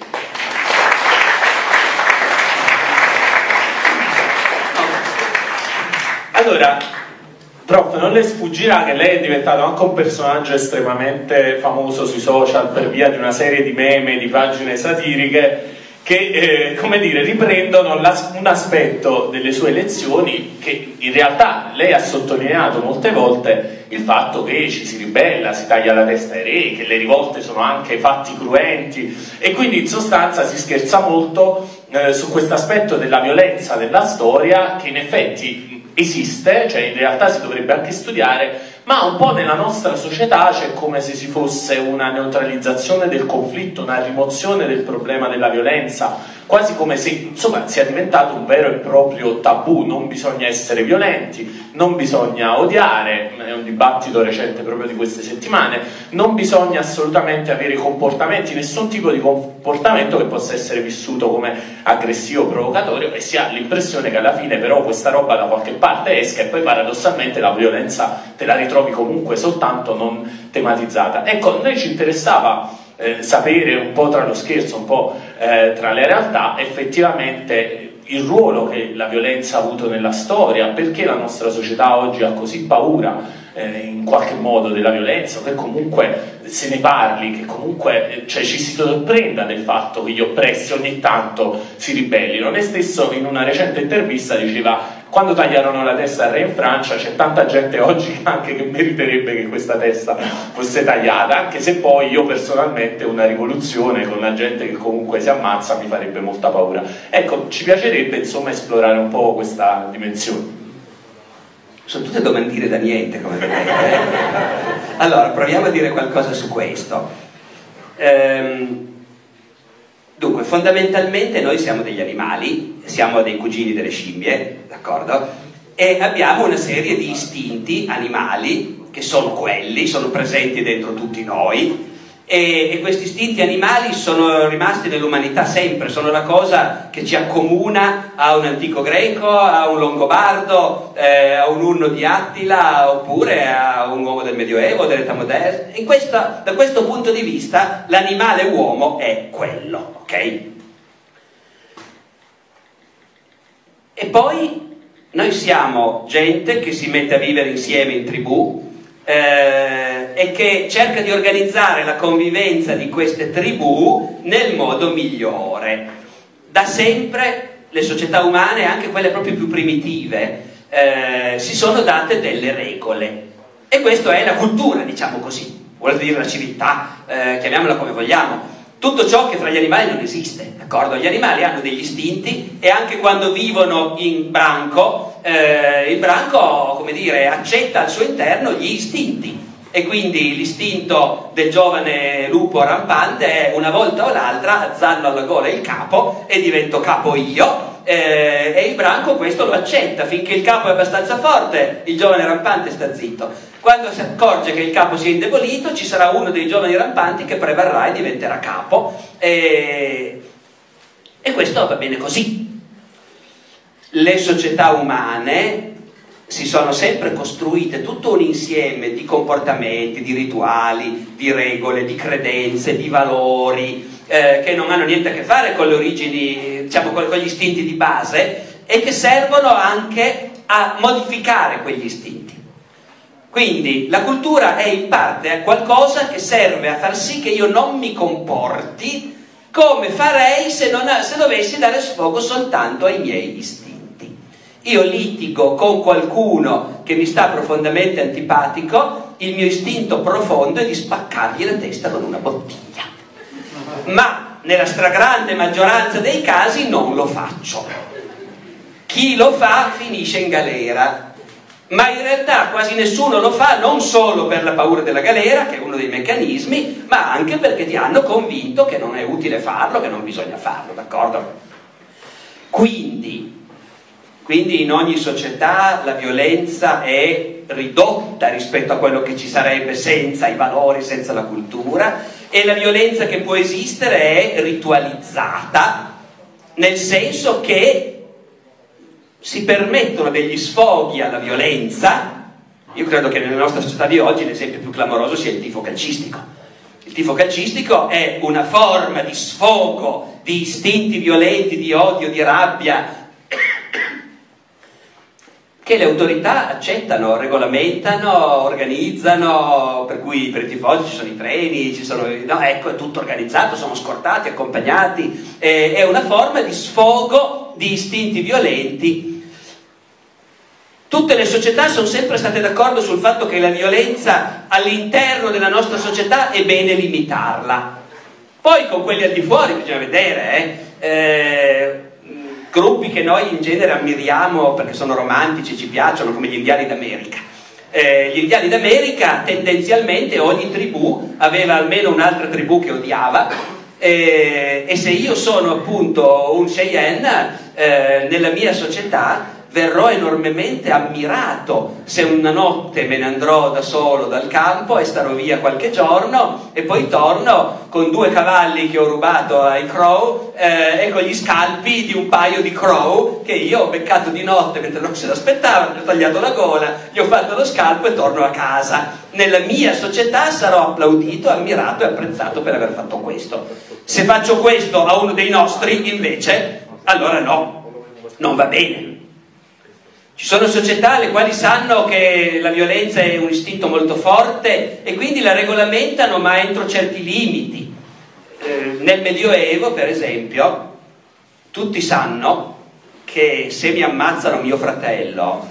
Allora, prof, non le sfuggirà che lei è diventato anche un personaggio estremamente famoso sui social per via di una serie di meme, di pagine satiriche che, come dire, riprendono un aspetto delle sue lezioni che in realtà lei ha sottolineato molte volte, il fatto che ci si ribella, si taglia la testa ai re, che le rivolte sono anche fatti cruenti, e quindi in sostanza si scherza molto su questo aspetto della violenza della storia, che in effetti esiste, cioè in realtà si dovrebbe anche studiare, ma un po' nella nostra società c'è come se ci fosse una neutralizzazione del conflitto, una rimozione del problema della violenza, quasi come se insomma sia diventato un vero e proprio tabù. Non bisogna essere violenti, non bisogna odiare, è un dibattito recente proprio di queste settimane, non bisogna assolutamente avere comportamenti, nessun tipo di comportamento che possa essere vissuto come aggressivo o provocatorio, e si ha l'impressione che alla fine però questa roba da qualche parte esca e poi paradossalmente la violenza te la ritrovi comunque soltanto non tematizzata. Ecco, a noi ci interessava sapere un po' tra lo scherzo, un po' tra le realtà, effettivamente il ruolo che la violenza ha avuto nella storia, perché la nostra società oggi ha così paura in qualche modo della violenza, che comunque se ne parli, che comunque cioè, ci si sorprenda del fatto che gli oppressi ogni tanto si ribellino. Lei stesso in una recente intervista diceva: quando tagliarono la testa al re in Francia c'è tanta gente oggi anche che meriterebbe che questa testa fosse tagliata, anche se poi io personalmente una rivoluzione con la gente che comunque si ammazza mi farebbe molta paura. Ecco, ci piacerebbe insomma esplorare un po' questa dimensione. Sono tutte domandine da niente, come vedete. Allora, proviamo a dire qualcosa su questo. Dunque, fondamentalmente noi siamo degli animali, siamo dei cugini delle scimmie, d'accordo? E abbiamo una serie di istinti animali che sono quelli, sono presenti dentro tutti noi, e questi istinti animali sono rimasti nell'umanità sempre, sono la cosa che ci accomuna a un antico greco, a un longobardo, a un Unno di Attila, oppure a un uomo del Medioevo, dell'età moderna. Da questo punto di vista l'animale uomo è quello, ok? E poi noi siamo gente che si mette a vivere insieme in tribù, e che cerca di organizzare la convivenza di queste tribù nel modo migliore. Da sempre le società umane, anche quelle proprio più primitive, si sono date delle regole, e questa è la cultura, diciamo così, vuol dire la civiltà, chiamiamola come vogliamo. Tutto ciò che fra gli animali non esiste, d'accordo? Gli animali hanno degli istinti, e anche quando vivono in branco, il branco, come dire, accetta al suo interno gli istinti, e quindi l'istinto del giovane lupo rampante è: una volta o l'altra azzanno alla gola il capo e divento capo io, e il branco questo lo accetta. Finché il capo è abbastanza forte, il giovane rampante sta zitto. Quando si accorge che il capo si è indebolito, ci sarà uno dei giovani rampanti che prevarrà e diventerà capo, e questo va bene così. Le società umane si sono sempre costruite tutto un insieme di comportamenti, di rituali, di regole, di credenze, di valori, che non hanno niente a che fare con le origini, diciamo con gli istinti di base, e che servono anche a modificare quegli istinti. Quindi la cultura è in parte qualcosa che serve a far sì che io non mi comporti come farei se dovessi dare sfogo soltanto ai miei istinti. Io litigo con qualcuno che mi sta profondamente antipatico, il mio istinto profondo è di spaccargli la testa con una bottiglia. Ma nella stragrande maggioranza dei casi non lo faccio. Chi lo fa finisce in galera. Ma in realtà quasi nessuno lo fa, non solo per la paura della galera, che è uno dei meccanismi, ma anche perché ti hanno convinto che non è utile farlo, che non bisogna farlo, d'accordo? Quindi in ogni società la violenza è ridotta rispetto a quello che ci sarebbe senza i valori, senza la cultura, e la violenza che può esistere è ritualizzata, nel senso che si permettono degli sfoghi alla violenza. Io credo che nella nostra società di oggi l'esempio più clamoroso sia il tifo calcistico. Il tifo calcistico è una forma di sfogo di istinti violenti, di odio, di rabbia, che le autorità accettano, regolamentano, organizzano, per cui per i tifosi ci sono i treni, ecco, è tutto organizzato, sono scortati, accompagnati, è una forma di sfogo di istinti violenti. Tutte le società sono sempre state d'accordo sul fatto che la violenza all'interno della nostra società è bene limitarla. Poi con quelli al di fuori bisogna vedere, gruppi che noi in genere ammiriamo perché sono romantici, ci piacciono, come gli indiani d'America. Gli indiani d'America tendenzialmente ogni tribù aveva almeno un'altra tribù che odiava, e se io sono appunto un Cheyenne, nella mia società verrò enormemente ammirato se una notte me ne andrò da solo dal campo e starò via qualche giorno e poi torno con 2 cavalli che ho rubato ai crow e con gli scalpi di un paio di crow che io ho beccato di notte mentre non se l'aspettavano, gli ho tagliato la gola, gli ho fatto lo scalpo e torno a casa. Nella mia società sarò applaudito, ammirato e apprezzato per aver fatto questo. Se faccio questo a uno dei nostri invece, allora no, non va bene. Ci sono società alle quali sanno che la violenza è un istinto molto forte e quindi la regolamentano, ma entro certi limiti. Nel Medioevo, per esempio, tutti sanno che se mi ammazzano mio fratello,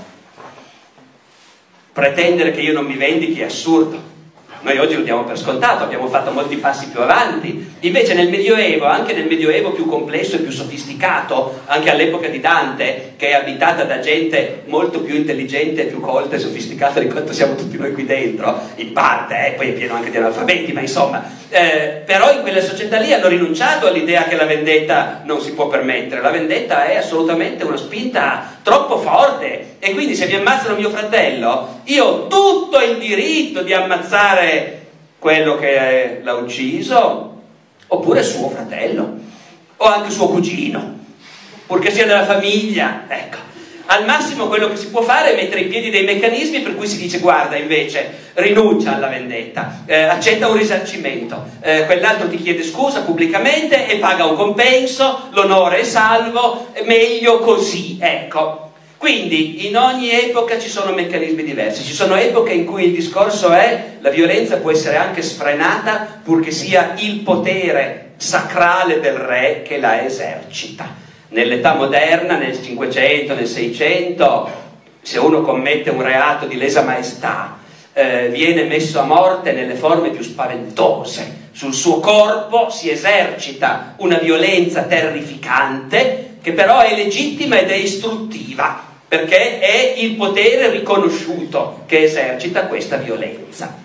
pretendere che io non mi vendichi è assurdo. Noi oggi lo diamo per scontato, abbiamo fatto molti passi più avanti. Invece nel Medioevo, anche nel Medioevo più complesso e più sofisticato, anche all'epoca di Dante, che è abitata da gente molto più intelligente, più colta e sofisticata di quanto siamo tutti noi qui dentro, in parte, poi è pieno anche di analfabeti, ma insomma, però in quella società lì hanno rinunciato all'idea che la vendetta non si può permettere. La vendetta è assolutamente una spinta troppo forte, e quindi se mi ammazzano mio fratello, io ho tutto il diritto di ammazzare quello che l'ha ucciso, oppure suo fratello, o anche suo cugino, purché sia della famiglia. Ecco, al massimo quello che si può fare è mettere in piedi dei meccanismi per cui si dice: guarda, invece rinuncia alla vendetta, accetta un risarcimento, quell'altro ti chiede scusa pubblicamente e paga un compenso, l'onore è salvo, meglio così, ecco. Quindi in ogni epoca ci sono meccanismi diversi. Ci sono epoche in cui il discorso è: la violenza può essere anche sfrenata purché sia il potere sacrale del re che la esercita. Nell'età moderna, nel 500, nel 600, se uno commette un reato di lesa maestà, viene messo a morte nelle forme più spaventose. Sul suo corpo si esercita una violenza terrificante, che però è legittima ed è istruttiva, perché è il potere riconosciuto che esercita questa violenza.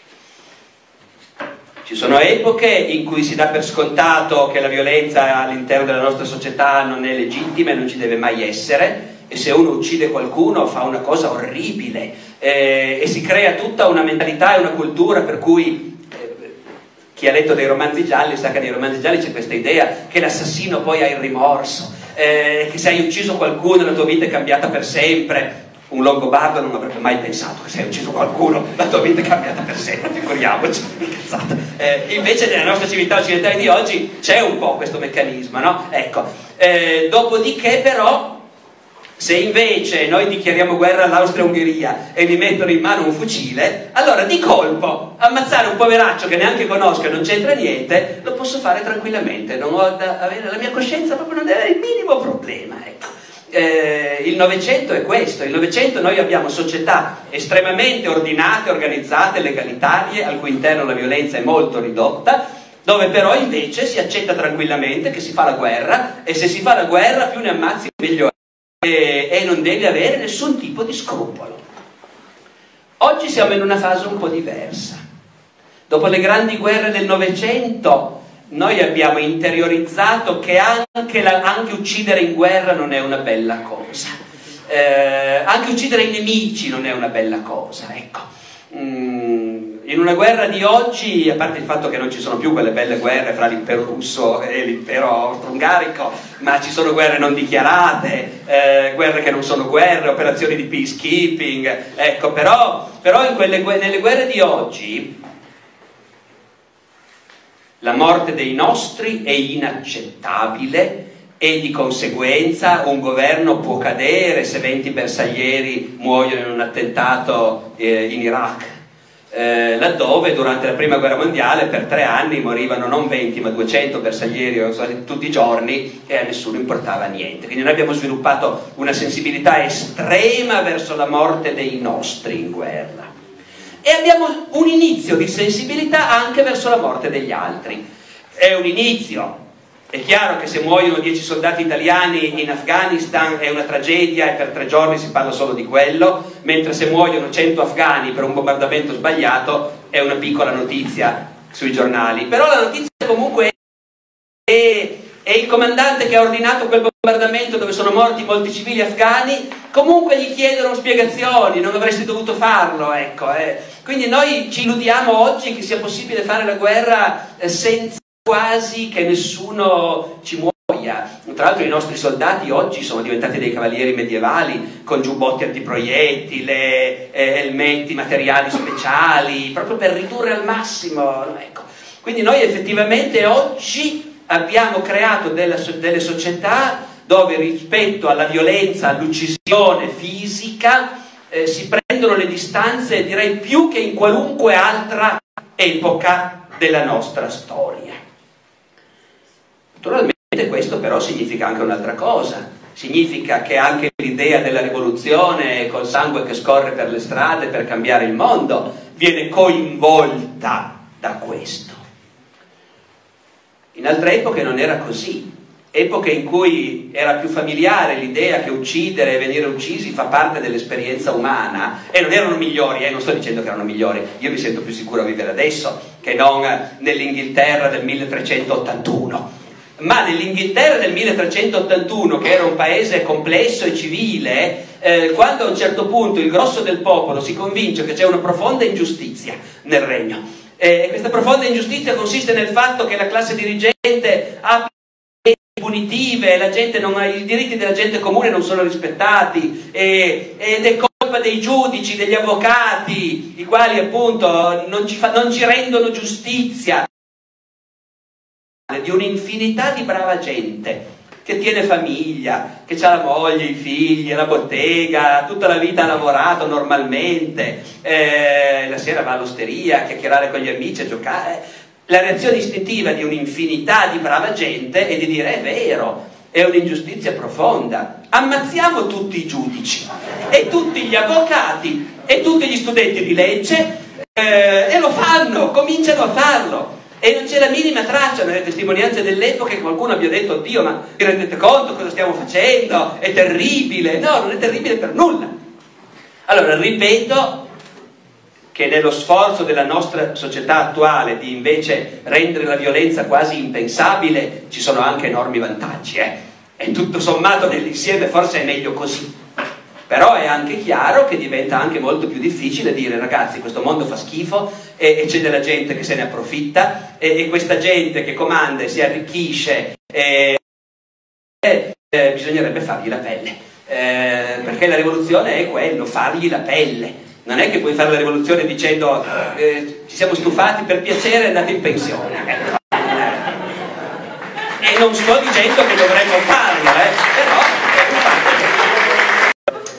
Ci sono epoche in cui si dà per scontato che la violenza all'interno della nostra società non è legittima e non ci deve mai essere, e se uno uccide qualcuno fa una cosa orribile, e si crea tutta una mentalità e una cultura per cui chi ha letto dei romanzi gialli sa che nei romanzi gialli c'è questa idea che l'assassino poi ha il rimorso, che se hai ucciso qualcuno la tua vita è cambiata per sempre. Un longobardo non avrebbe mai pensato che se hai ucciso qualcuno la tua vita è cambiata per sempre, figuriamoci. Invece nella nostra civiltà occidentale di oggi c'è un po' questo meccanismo, no? Ecco. Dopodiché però Se invece noi dichiariamo guerra all'Austria-Ungheria e mi mettono in mano un fucile, allora di colpo ammazzare un poveraccio che neanche conosco e non c'entra niente, lo posso fare tranquillamente, non ho da avere, la mia coscienza proprio non deve avere il minimo problema, ecco. Il Novecento è questo, il Novecento noi abbiamo società estremamente ordinate, organizzate, legalitarie, al cui interno la violenza è molto ridotta, dove però invece si accetta tranquillamente che si fa la guerra, e se si fa la guerra più ne ammazzi meglio è. E non devi avere nessun tipo di scrupolo. Oggi siamo in una fase un po' diversa. Dopo le grandi guerre del Novecento noi abbiamo interiorizzato che anche uccidere in guerra non è una bella cosa, anche uccidere i nemici non è una bella cosa, ecco. In una guerra di oggi, a parte il fatto che non ci sono più quelle belle guerre fra l'impero russo e l'impero austro-ungarico, ma ci sono guerre non dichiarate, guerre che non sono guerre, operazioni di peacekeeping, ecco, però nelle guerre di oggi la morte dei nostri è inaccettabile e di conseguenza un governo può cadere se 20 bersaglieri muoiono in un attentato in Iraq. Laddove durante la prima guerra mondiale per 3 anni morivano non 20 ma 200 bersaglieri tutti i giorni e a nessuno importava niente. Quindi noi abbiamo sviluppato una sensibilità estrema verso la morte dei nostri in guerra e abbiamo un inizio di sensibilità anche verso la morte degli altri. È un inizio. È chiaro che se muoiono 10 soldati italiani in Afghanistan è una tragedia e per 3 giorni si parla solo di quello, mentre se muoiono 100 afghani per un bombardamento sbagliato è una piccola notizia sui giornali. Però la notizia comunque è il comandante che ha ordinato quel bombardamento dove sono morti molti civili afghani, comunque gli chiedono spiegazioni, non avresti dovuto farlo, ecco. Quindi noi ci illudiamo oggi che sia possibile fare la guerra senza quasi che nessuno ci muoia. Tra l'altro i nostri soldati oggi sono diventati dei cavalieri medievali con giubbotti antiproiettile, elmetti, materiali speciali, proprio per ridurre al massimo, ecco. Quindi noi effettivamente oggi abbiamo creato delle società dove rispetto alla violenza, all'uccisione fisica si prendono le distanze, direi più che in qualunque altra epoca della nostra storia. Naturalmente questo però significa anche un'altra cosa, significa che anche l'idea della rivoluzione col sangue che scorre per le strade per cambiare il mondo viene coinvolta da questo. In altre epoche non era così, epoche in cui era più familiare l'idea che uccidere e venire uccisi fa parte dell'esperienza umana, e non erano migliori, non sto dicendo che erano migliori, io mi sento più sicuro a vivere adesso che non nell'Inghilterra del 1381. Ma nell'Inghilterra del 1381, che era un paese complesso e civile, quando a un certo punto il grosso del popolo si convince che c'è una profonda ingiustizia nel regno, e questa profonda ingiustizia consiste nel fatto che la classe dirigente ha punitive, i diritti della gente comune non sono rispettati, ed è colpa dei giudici, degli avvocati, i quali appunto non ci rendono giustizia, di un'infinità di brava gente che tiene famiglia, che ha la moglie, i figli, la bottega, tutta la vita ha lavorato normalmente, la sera va all'osteria a chiacchierare con gli amici, a giocare. La reazione istintiva di un'infinità di brava gente è di dire: è vero, è un'ingiustizia profonda, ammazziamo tutti i giudici e tutti gli avvocati e tutti gli studenti di legge, e lo fanno, cominciano a farlo. E non c'è la minima traccia nelle testimonianze dell'epoca che qualcuno abbia detto: oddio, ma vi rendete conto cosa stiamo facendo? È terribile. No, non è terribile per nulla. Allora, ripeto che nello sforzo della nostra società attuale di invece rendere la violenza quasi impensabile ci sono anche enormi vantaggi, E tutto sommato nell'insieme forse è meglio così. Però è anche chiaro che diventa anche molto più difficile dire: ragazzi, questo mondo fa schifo e c'è della gente che se ne approfitta e questa gente che comanda e si arricchisce bisognerebbe fargli la pelle, perché la rivoluzione è quello, fargli la pelle. Non è che puoi fare la rivoluzione dicendo ci siamo stufati, per piacere andate in pensione. E non sto dicendo che dovremmo farlo, però è un fatto che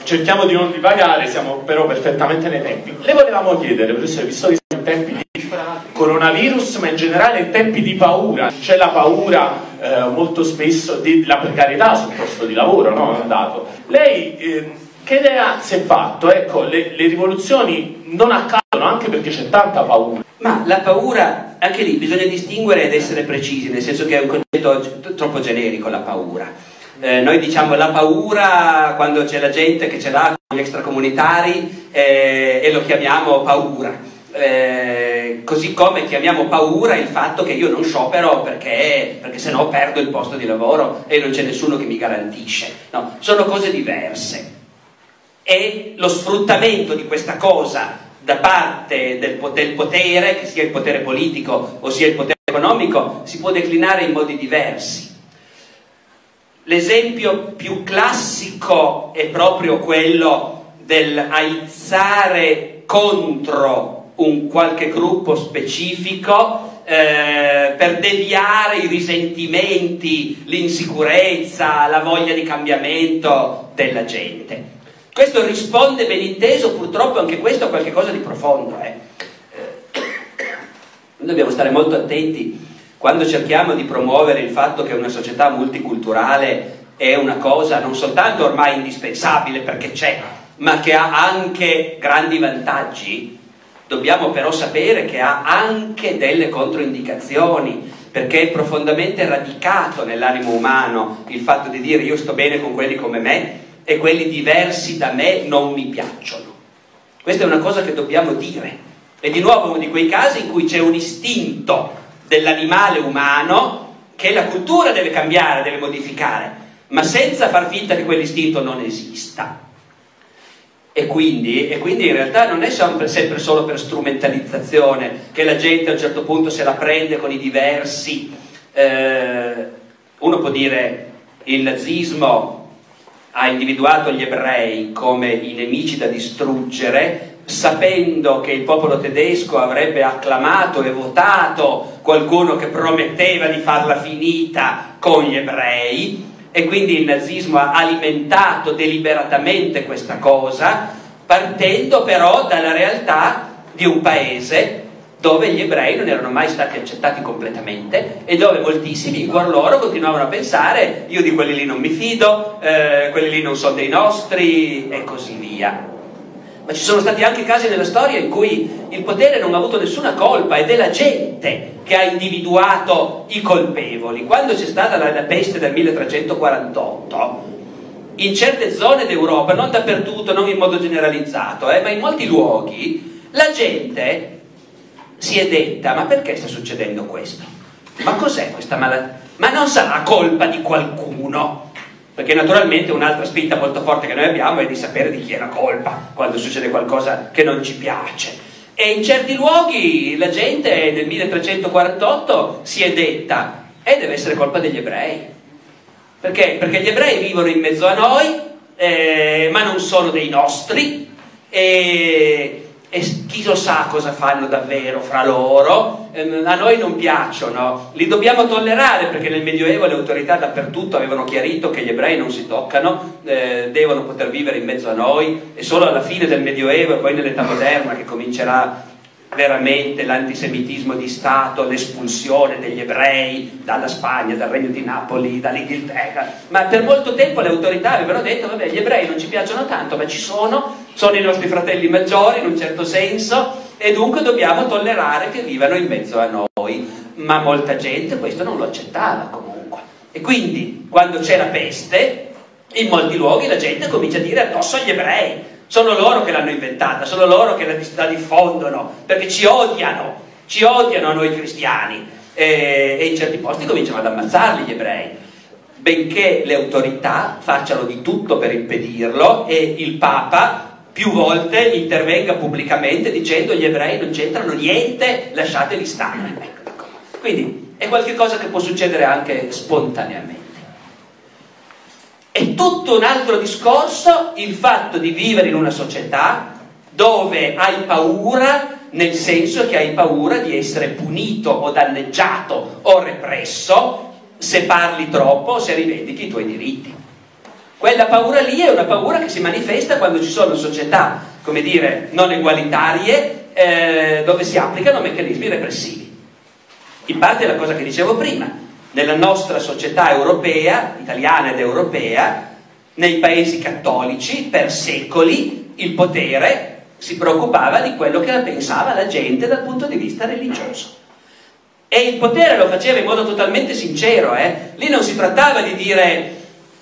cerchiamo di non divagare, siamo però perfettamente nei tempi. Le volevamo chiedere, professore, visto che siamo in tempi di coronavirus, ma in generale in tempi di paura, c'è la paura molto spesso della precarietà sul posto di lavoro, no? È un dato. Lei che idea si è fatto? Ecco, le rivoluzioni non accadono anche perché c'è tanta paura. Ma la paura, anche lì bisogna distinguere ed essere precisi, nel senso che è un concetto troppo generico, la paura. Noi diciamo la paura quando c'è la gente che ce l'ha con gli extracomunitari e lo chiamiamo paura. Così come chiamiamo paura il fatto che io non sciopero perché sennò perdo il posto di lavoro e non c'è nessuno che mi garantisce. No, sono cose diverse. E lo sfruttamento di questa cosa da parte del potere, che sia il potere politico o sia il potere economico, si può declinare in modi diversi. L'esempio più classico è proprio quello del aizzare contro un qualche gruppo specifico per deviare i risentimenti, l'insicurezza, la voglia di cambiamento della gente. Questo risponde, ben inteso, purtroppo anche questo a qualche cosa di profondo. Noi dobbiamo stare molto attenti quando cerchiamo di promuovere il fatto che una società multiculturale è una cosa non soltanto ormai indispensabile perché c'è, ma che ha anche grandi vantaggi. Dobbiamo però sapere che ha anche delle controindicazioni, perché è profondamente radicato nell'animo umano il fatto di dire io sto bene con quelli come me e quelli diversi da me non mi piacciono. Questa è una cosa che dobbiamo dire. E di nuovo uno di quei casi in cui c'è un istinto dell'animale umano che la cultura deve cambiare, deve modificare, ma senza far finta che quell'istinto non esista. E quindi in realtà non è sempre solo per strumentalizzazione che la gente a un certo punto se la prende con i diversi. Uno può dire il nazismo ha individuato gli ebrei come i nemici da distruggere, sapendo che il popolo tedesco avrebbe acclamato e votato qualcuno che prometteva di farla finita con gli ebrei, e quindi il nazismo ha alimentato deliberatamente questa cosa, partendo però dalla realtà di un paese dove gli ebrei non erano mai stati accettati completamente e dove moltissimi in cuor loro continuavano a pensare io di quelli lì non mi fido, quelli lì non sono dei nostri e così via. Ma ci sono stati anche casi nella storia in cui il potere non ha avuto nessuna colpa ed è la gente che ha individuato i colpevoli. Quando c'è stata la peste del 1348, in certe zone d'Europa, non dappertutto, non in modo generalizzato, ma in molti luoghi, la gente si è detta, ma perché sta succedendo questo? Ma cos'è questa malattia? Ma non sarà colpa di qualcuno? Perché naturalmente un'altra spinta molto forte che noi abbiamo è di sapere di chi è la colpa quando succede qualcosa che non ci piace. E in certi luoghi la gente nel 1348 si è detta deve essere colpa degli ebrei. Perché? Perché gli ebrei vivono in mezzo a noi, ma non sono dei nostri, e chi lo sa cosa fanno davvero fra loro, a noi non piacciono, li dobbiamo tollerare perché nel Medioevo le autorità dappertutto avevano chiarito che gli ebrei non si toccano, devono poter vivere in mezzo a noi, e solo alla fine del Medioevo e poi nell'età moderna che comincerà veramente l'antisemitismo di Stato, l'espulsione degli ebrei dalla Spagna, dal Regno di Napoli, dall'Inghilterra. Ma per molto tempo le autorità avevano detto vabbè, gli ebrei non ci piacciono tanto, ma ci sono i nostri fratelli maggiori in un certo senso e dunque dobbiamo tollerare che vivano in mezzo a noi. Ma molta gente questo non lo accettava comunque, e quindi quando c'è la peste in molti luoghi la gente comincia a dire addosso agli ebrei, sono loro che l'hanno inventata, sono loro che la diffondono, perché ci odiano a noi cristiani, e in certi posti cominciano ad ammazzarli gli ebrei, benché le autorità facciano di tutto per impedirlo, e il Papa più volte intervenga pubblicamente dicendo gli ebrei non c'entrano niente, lasciateli stare. Quindi è qualcosa che può succedere anche spontaneamente. È tutto un altro discorso il fatto di vivere in una società dove hai paura, nel senso che hai paura di essere punito o danneggiato o represso se parli troppo o se rivendichi i tuoi diritti. Quella paura lì è una paura che si manifesta quando ci sono società, come dire, non egualitarie, dove si applicano meccanismi repressivi. In parte è la cosa che dicevo prima. Nella nostra società europea, italiana ed europea, nei paesi cattolici, per secoli, il potere si preoccupava di quello che pensava la gente dal punto di vista religioso. E il potere lo faceva in modo totalmente sincero, Lì non si trattava di dire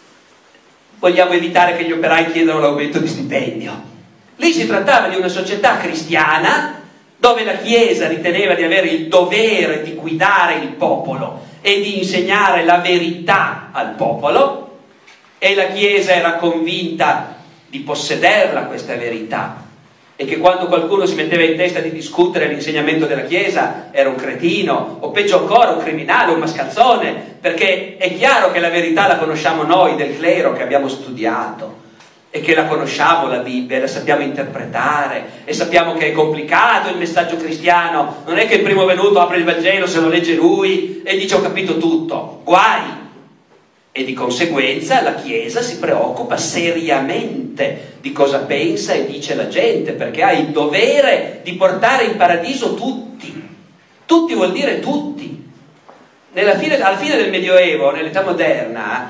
vogliamo evitare che gli operai chiedano l'aumento di stipendio. Lì si trattava di una società cristiana dove la Chiesa riteneva di avere il dovere di guidare il popolo e di insegnare la verità al popolo, e la Chiesa era convinta di possederla questa verità, e che quando qualcuno si metteva in testa di discutere l'insegnamento della Chiesa era un cretino, o peggio ancora un criminale, un mascalzone, perché è chiaro che la verità la conosciamo noi del clero che abbiamo studiato e che la conosciamo la Bibbia, e la sappiamo interpretare e sappiamo che è complicato il messaggio cristiano, non è che il primo venuto apre il Vangelo, se lo legge lui e dice ho capito tutto, guai. E di conseguenza la Chiesa si preoccupa seriamente di cosa pensa e dice la gente, perché ha il dovere di portare in paradiso tutti. Tutti vuol dire tutti. Alla fine del Medioevo, nell'età moderna,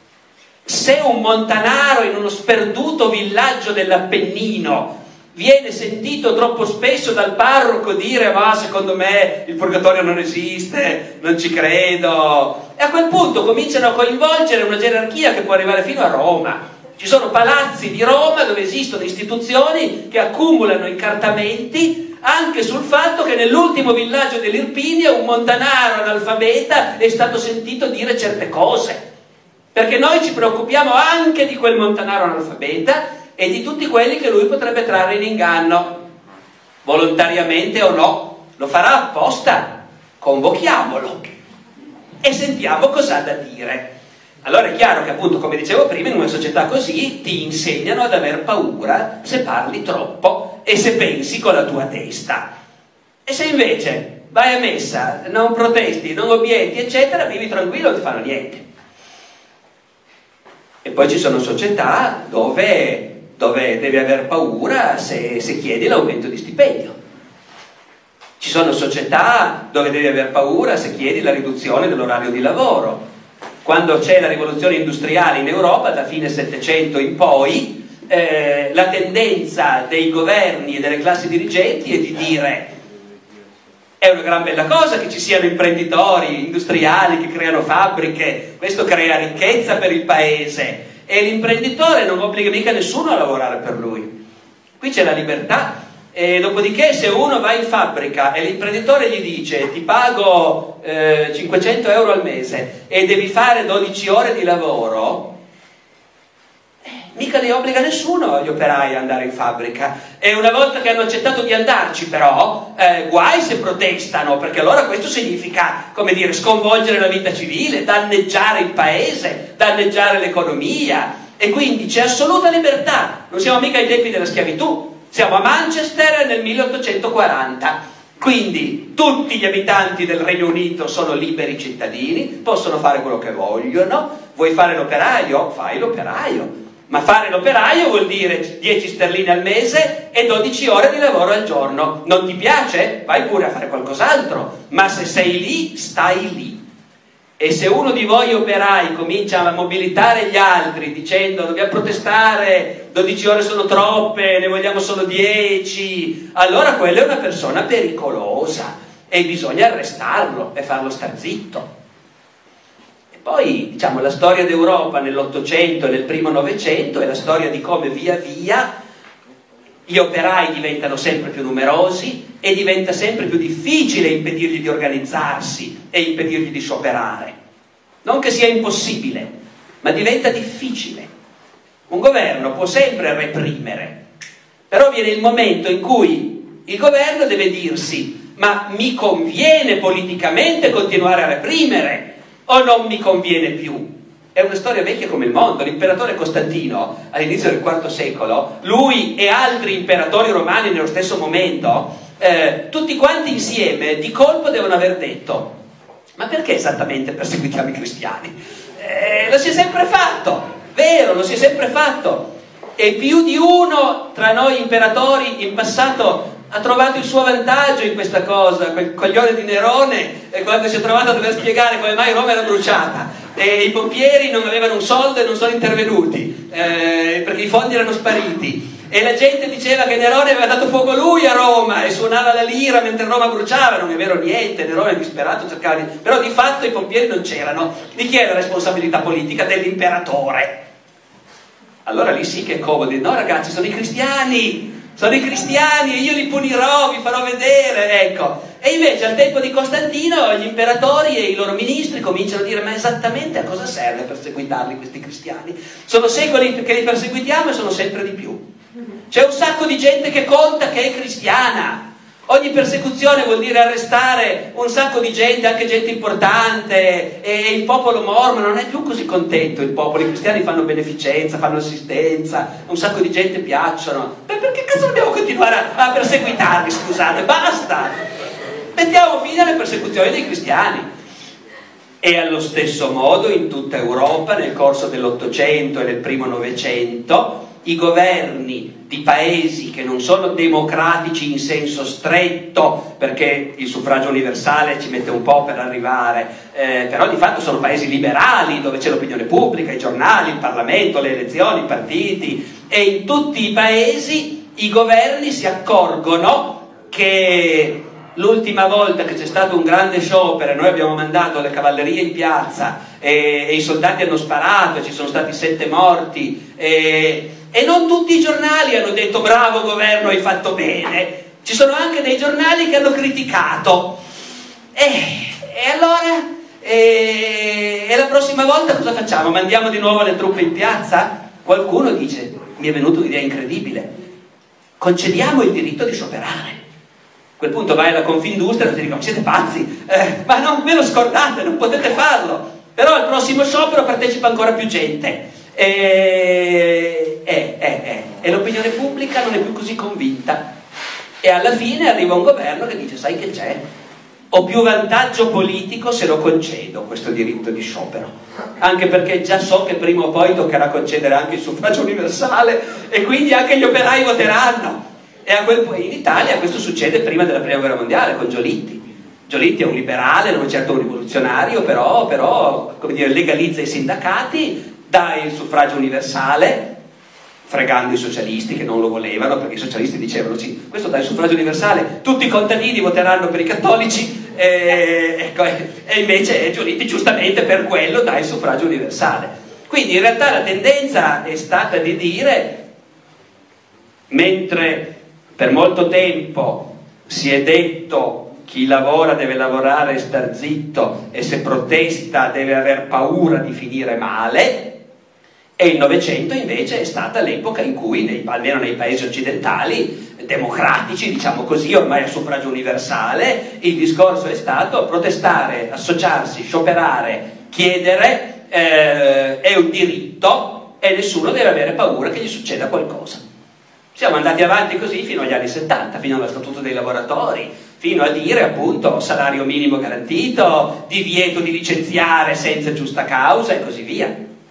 se un montanaro in uno sperduto villaggio dell'Appennino viene sentito troppo spesso dal parroco dire ma secondo me il purgatorio non esiste, non ci credo, e a quel punto cominciano a coinvolgere una gerarchia che può arrivare fino a Roma. Ci sono palazzi di Roma dove esistono istituzioni che accumulano incartamenti anche sul fatto che nell'ultimo villaggio dell'Irpinia un montanaro analfabeta è stato sentito dire certe cose, perché noi ci preoccupiamo anche di quel montanaro analfabeta e di tutti quelli che lui potrebbe trarre in inganno, volontariamente o no. Lo farà apposta? Convochiamolo e sentiamo cosa ha da dire. Allora è chiaro che, appunto, come dicevo prima, in una società così ti insegnano ad aver paura se parli troppo e se pensi con la tua testa. E se invece vai a messa, non protesti, non obietti, eccetera, vivi tranquillo, non ti fanno niente. E poi ci sono società dove devi aver paura se chiedi l'aumento di stipendio. Ci sono società dove devi aver paura se chiedi la riduzione dell'orario di lavoro. Quando c'è la rivoluzione industriale in Europa, da fine Settecento in poi, la tendenza dei governi e delle classi dirigenti è di dire è una gran bella cosa che ci siano imprenditori industriali che creano fabbriche, questo crea ricchezza per il paese, e l'imprenditore non obbliga mica nessuno a lavorare per lui. Qui c'è la libertà. E dopodiché, se uno va in fabbrica e l'imprenditore gli dice ti pago 500 euro al mese e devi fare 12 ore di lavoro, mica li obbliga nessuno gli operai ad andare in fabbrica. E una volta che hanno accettato di andarci, però, guai se protestano, perché allora questo significa, come dire, sconvolgere la vita civile, danneggiare il paese, danneggiare l'economia. E quindi c'è assoluta libertà. Non siamo mica ai tempi della schiavitù. Siamo a Manchester nel 1840, quindi tutti gli abitanti del Regno Unito sono liberi cittadini, possono fare quello che vogliono. Vuoi fare l'operaio? Fai l'operaio, ma fare l'operaio vuol dire 10 sterline al mese e 12 ore di lavoro al giorno. Non ti piace? Vai pure a fare qualcos'altro, ma se sei lì, stai lì. E se uno di voi operai comincia a mobilitare gli altri dicendo dobbiamo protestare, 12 ore sono troppe, ne vogliamo solo 10, allora quella è una persona pericolosa e bisogna arrestarlo e farlo star zitto. E poi, diciamo, la storia d'Europa nell'Ottocento e nel primo Novecento è la storia di come via via gli operai diventano sempre più numerosi e diventa sempre più difficile impedirgli di organizzarsi e impedirgli di scioperare. Non che sia impossibile, ma diventa difficile. Un governo può sempre reprimere, però viene il momento in cui il governo deve dirsi ma mi conviene politicamente continuare a reprimere o non mi conviene più? È una storia vecchia come il mondo. L'imperatore Costantino, all'inizio del IV secolo, lui e altri imperatori romani nello stesso momento, tutti quanti insieme, di colpo devono aver detto: ma perché esattamente perseguitiamo i cristiani? Lo si è sempre fatto. Vero, lo si è sempre fatto. E più di uno tra noi imperatori in passato ha trovato il suo vantaggio in questa cosa. Quel coglione di Nerone, quando si è trovato a dover spiegare come mai Roma era bruciata e i pompieri non avevano un soldo e non sono intervenuti perché i fondi erano spariti, e la gente diceva che Nerone aveva dato fuoco lui a Roma e suonava la lira mentre Roma bruciava. Non è vero niente, Nerone è disperato, cercava di... però di fatto i pompieri non c'erano. Di chi è la responsabilità politica? Dell'imperatore. Allora lì sì che è comodo, no ragazzi, sono i cristiani e io li punirò, vi farò vedere, ecco. E invece al tempo di Costantino gli imperatori e i loro ministri cominciano a dire: ma esattamente a cosa serve perseguitarli questi cristiani? Sono secoli che li perseguitiamo e sono sempre di più. C'è un sacco di gente che conta che è cristiana. Ogni persecuzione vuol dire arrestare un sacco di gente, anche gente importante, e il popolo mormone non è più così contento. Il popolo, i cristiani fanno beneficenza, fanno assistenza, un sacco di gente piacciono. Perché cazzo dobbiamo continuare a perseguitarli, scusate? Basta! Mettiamo fine alle persecuzioni dei cristiani. E allo stesso modo in tutta Europa nel corso dell'Ottocento e del primo Novecento i governi di paesi che non sono democratici in senso stretto, perché il suffragio universale ci mette un po' per arrivare, però di fatto sono paesi liberali dove c'è l'opinione pubblica, i giornali, il Parlamento, le elezioni, i partiti, e in tutti i paesi i governi si accorgono che l'ultima volta che c'è stato un grande sciopero e noi abbiamo mandato le cavallerie in piazza e i soldati hanno sparato e ci sono stati 7 morti e non tutti i giornali hanno detto bravo governo, hai fatto bene. Ci sono anche dei giornali che hanno criticato. E allora? E la prossima volta cosa facciamo? Mandiamo di nuovo le truppe in piazza? Qualcuno dice, mi è venuta un'idea incredibile, concediamo il diritto di scioperare. A quel punto vai alla Confindustria e ti dicono: siete pazzi, ma non ve lo scordate, non potete farlo. Però al prossimo sciopero partecipa ancora più gente. E l'opinione pubblica non è più così convinta. E alla fine arriva un governo che dice: sai che c'è? Ho più vantaggio politico se lo concedo questo diritto di sciopero, anche perché già so che prima o poi toccherà concedere anche il suffragio universale e quindi anche gli operai voteranno. E a quel punto in Italia questo succede prima della prima guerra mondiale con Giolitti. Giolitti è un liberale, non è certo un rivoluzionario, però come dire, legalizza i sindacati, dà il suffragio universale, fregando i socialisti che non lo volevano, perché i socialisti dicevano: sì, questo dà il suffragio universale, tutti i contadini voteranno per i cattolici, e invece Giolitti giustamente per quello dà il suffragio universale. Quindi in realtà la tendenza è stata di dire, mentre per molto tempo si è detto chi lavora deve lavorare e star zitto e se protesta deve aver paura di finire male, e il Novecento invece è stata l'epoca in cui, almeno nei paesi occidentali democratici, diciamo così, ormai a suffragio universale, il discorso è stato: protestare, associarsi, scioperare, chiedere è un diritto e nessuno deve avere paura che gli succeda qualcosa. Siamo andati avanti così fino agli anni 70, fino allo Statuto dei lavoratori, fino a dire appunto salario minimo garantito, divieto di licenziare senza giusta causa e così via.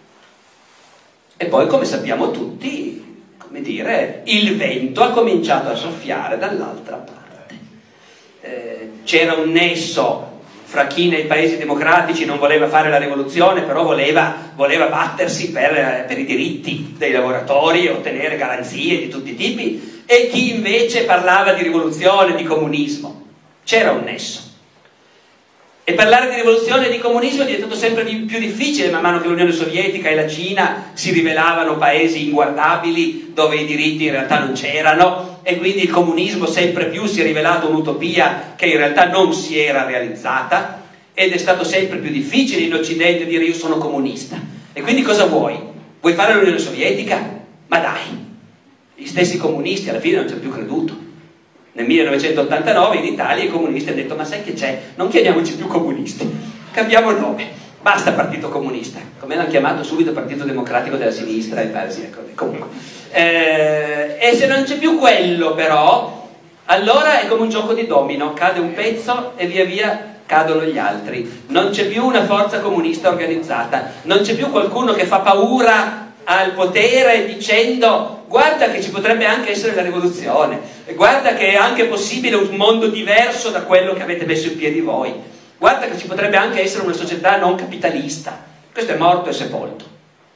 E poi, come sappiamo tutti, come dire, il vento ha cominciato a soffiare dall'altra parte. C'era un nesso fra chi nei paesi democratici non voleva fare la rivoluzione, però voleva battersi per i diritti dei lavoratori e ottenere garanzie di tutti i tipi, e chi invece parlava di rivoluzione, di comunismo. C'era un nesso. E parlare di rivoluzione e di comunismo è diventato sempre più difficile man mano che l'Unione Sovietica e la Cina si rivelavano paesi inguardabili dove i diritti in realtà non c'erano, e quindi il comunismo sempre più si è rivelato un'utopia che in realtà non si era realizzata, ed è stato sempre più difficile in Occidente dire io sono comunista. E quindi cosa vuoi? Vuoi fare l'Unione Sovietica? Ma dai! Gli stessi comunisti alla fine non ci hanno più creduto. Nel 1989 in Italia i comunisti hanno detto: ma sai che c'è? Non chiamiamoci più comunisti, cambiamo nome, basta Partito Comunista. Come l'hanno chiamato subito Partito Democratico della Sinistra e comunque. E se non c'è più quello, però, allora è come un gioco di domino, cade un pezzo e via via cadono gli altri. Non c'è più una forza comunista organizzata, non c'è più qualcuno che fa paura al potere dicendo guarda che ci potrebbe anche essere la rivoluzione, guarda che è anche possibile un mondo diverso da quello che avete messo in piedi voi, guarda che ci potrebbe anche essere una società non capitalista. Questo è morto e sepolto.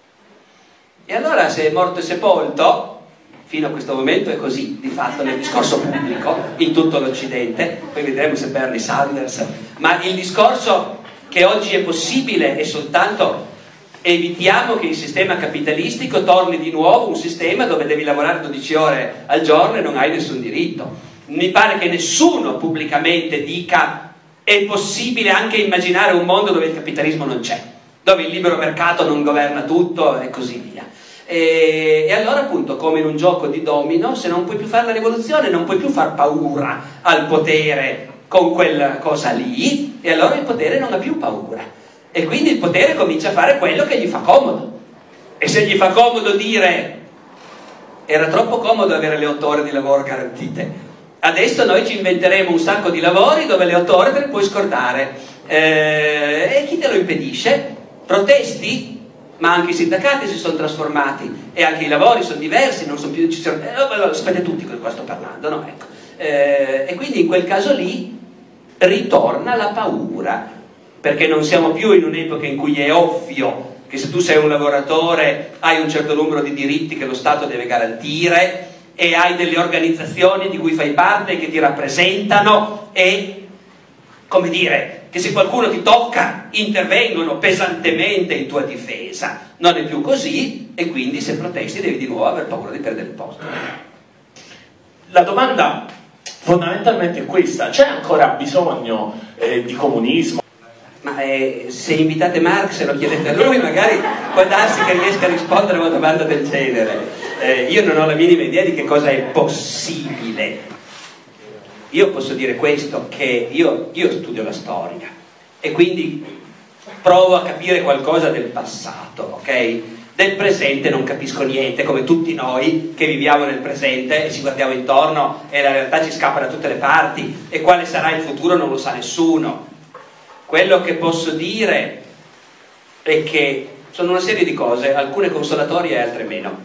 E allora, se è morto e sepolto, fino a questo momento è così di fatto nel discorso pubblico in tutto l'Occidente, poi vedremo se Bernie Sanders, ma il discorso che oggi è possibile è soltanto evitiamo che il sistema capitalistico torni di nuovo un sistema dove devi lavorare 12 ore al giorno e non hai nessun diritto. Mi pare che nessuno pubblicamente dica è possibile anche immaginare un mondo dove il capitalismo non c'è, dove il libero mercato non governa tutto e così via. E allora appunto, come in un gioco di domino, se non puoi più fare la rivoluzione non puoi più far paura al potere con quella cosa lì, e allora il potere non ha più paura e quindi il potere comincia a fare quello che gli fa comodo. E se gli fa comodo dire era troppo comodo avere le 8 ore di lavoro garantite, adesso noi ci inventeremo un sacco di lavori dove le 8 ore te le puoi scordare, e chi te lo impedisce? Protesti? Ma anche i sindacati si sono trasformati e anche i lavori sono diversi, non sono più sapete tutti di cosa sto parlando, no? Ecco. E quindi in quel caso lì ritorna la paura, perché non siamo più in un'epoca in cui è ovvio che se tu sei un lavoratore hai un certo numero di diritti che lo Stato deve garantire e hai delle organizzazioni di cui fai parte che ti rappresentano e, come dire, che se qualcuno ti tocca intervengono pesantemente in tua difesa. Non è più così e quindi se protesti devi di nuovo aver paura di perdere il posto. La domanda fondamentalmente è questa: c'è ancora bisogno di comunismo? Ma se invitate Marx e lo chiedete a lui, magari può darsi che riesca a rispondere a una domanda del genere. Io non ho la minima idea di che cosa è possibile. Io posso dire questo, che io studio la storia e quindi provo a capire qualcosa del passato, ok? Del presente non capisco niente, come tutti noi che viviamo nel presente e ci guardiamo intorno e la realtà ci scappa da tutte le parti e quale sarà il futuro non lo sa nessuno. Quello che posso dire è che sono una serie di cose, alcune consolatorie e altre meno.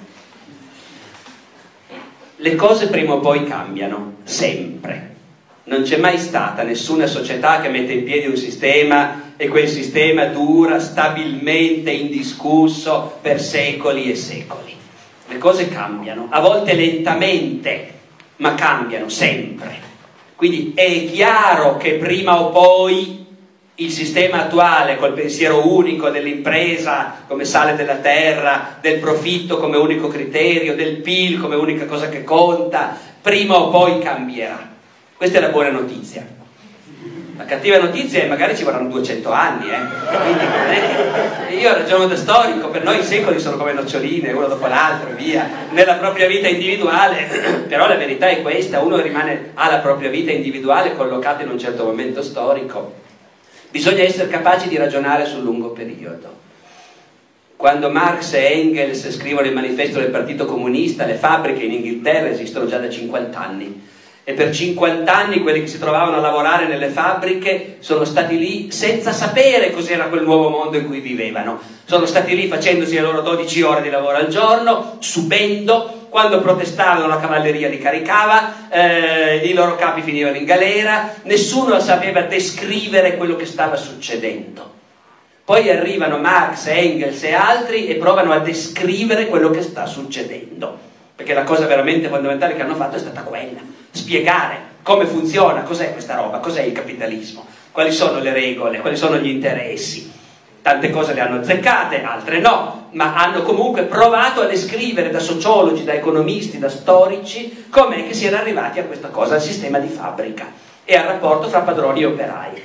Le cose prima o poi cambiano, sempre. Non c'è mai stata nessuna società che mette in piedi un sistema e quel sistema dura stabilmente, indiscusso, per secoli e secoli. Le cose cambiano, a volte lentamente, ma cambiano sempre. Quindi è chiaro che prima o poi il sistema attuale, col pensiero unico dell'impresa come sale della terra, del profitto come unico criterio, del PIL come unica cosa che conta, prima o poi cambierà. Questa è la buona notizia. La cattiva notizia è che magari ci vorranno 200 anni, Quindi non è che... Io ragiono da storico, per noi i secoli sono come noccioline, uno dopo l'altro e via, nella propria vita individuale, però la verità è questa, uno ha la propria vita individuale collocata in un certo momento storico. Bisogna essere capaci di ragionare sul lungo periodo. Quando Marx e Engels scrivono il manifesto del Partito Comunista, le fabbriche in Inghilterra esistono già da 50 anni. E per 50 anni quelli che si trovavano a lavorare nelle fabbriche sono stati lì senza sapere cos'era quel nuovo mondo in cui vivevano. Sono stati lì facendosi le loro 12 ore di lavoro al giorno, subendo. Quando protestavano la cavalleria li caricava, i loro capi finivano in galera, nessuno sapeva descrivere quello che stava succedendo. Poi arrivano Marx, Engels e altri e provano a descrivere quello che sta succedendo, perché la cosa veramente fondamentale che hanno fatto è stata quella: spiegare come funziona, cos'è questa roba, cos'è il capitalismo, quali sono le regole, quali sono gli interessi. Tante cose le hanno azzeccate, altre no, ma hanno comunque provato a descrivere da sociologi, da economisti, da storici com'è che si era arrivati a questa cosa, al sistema di fabbrica e al rapporto fra padroni e operai.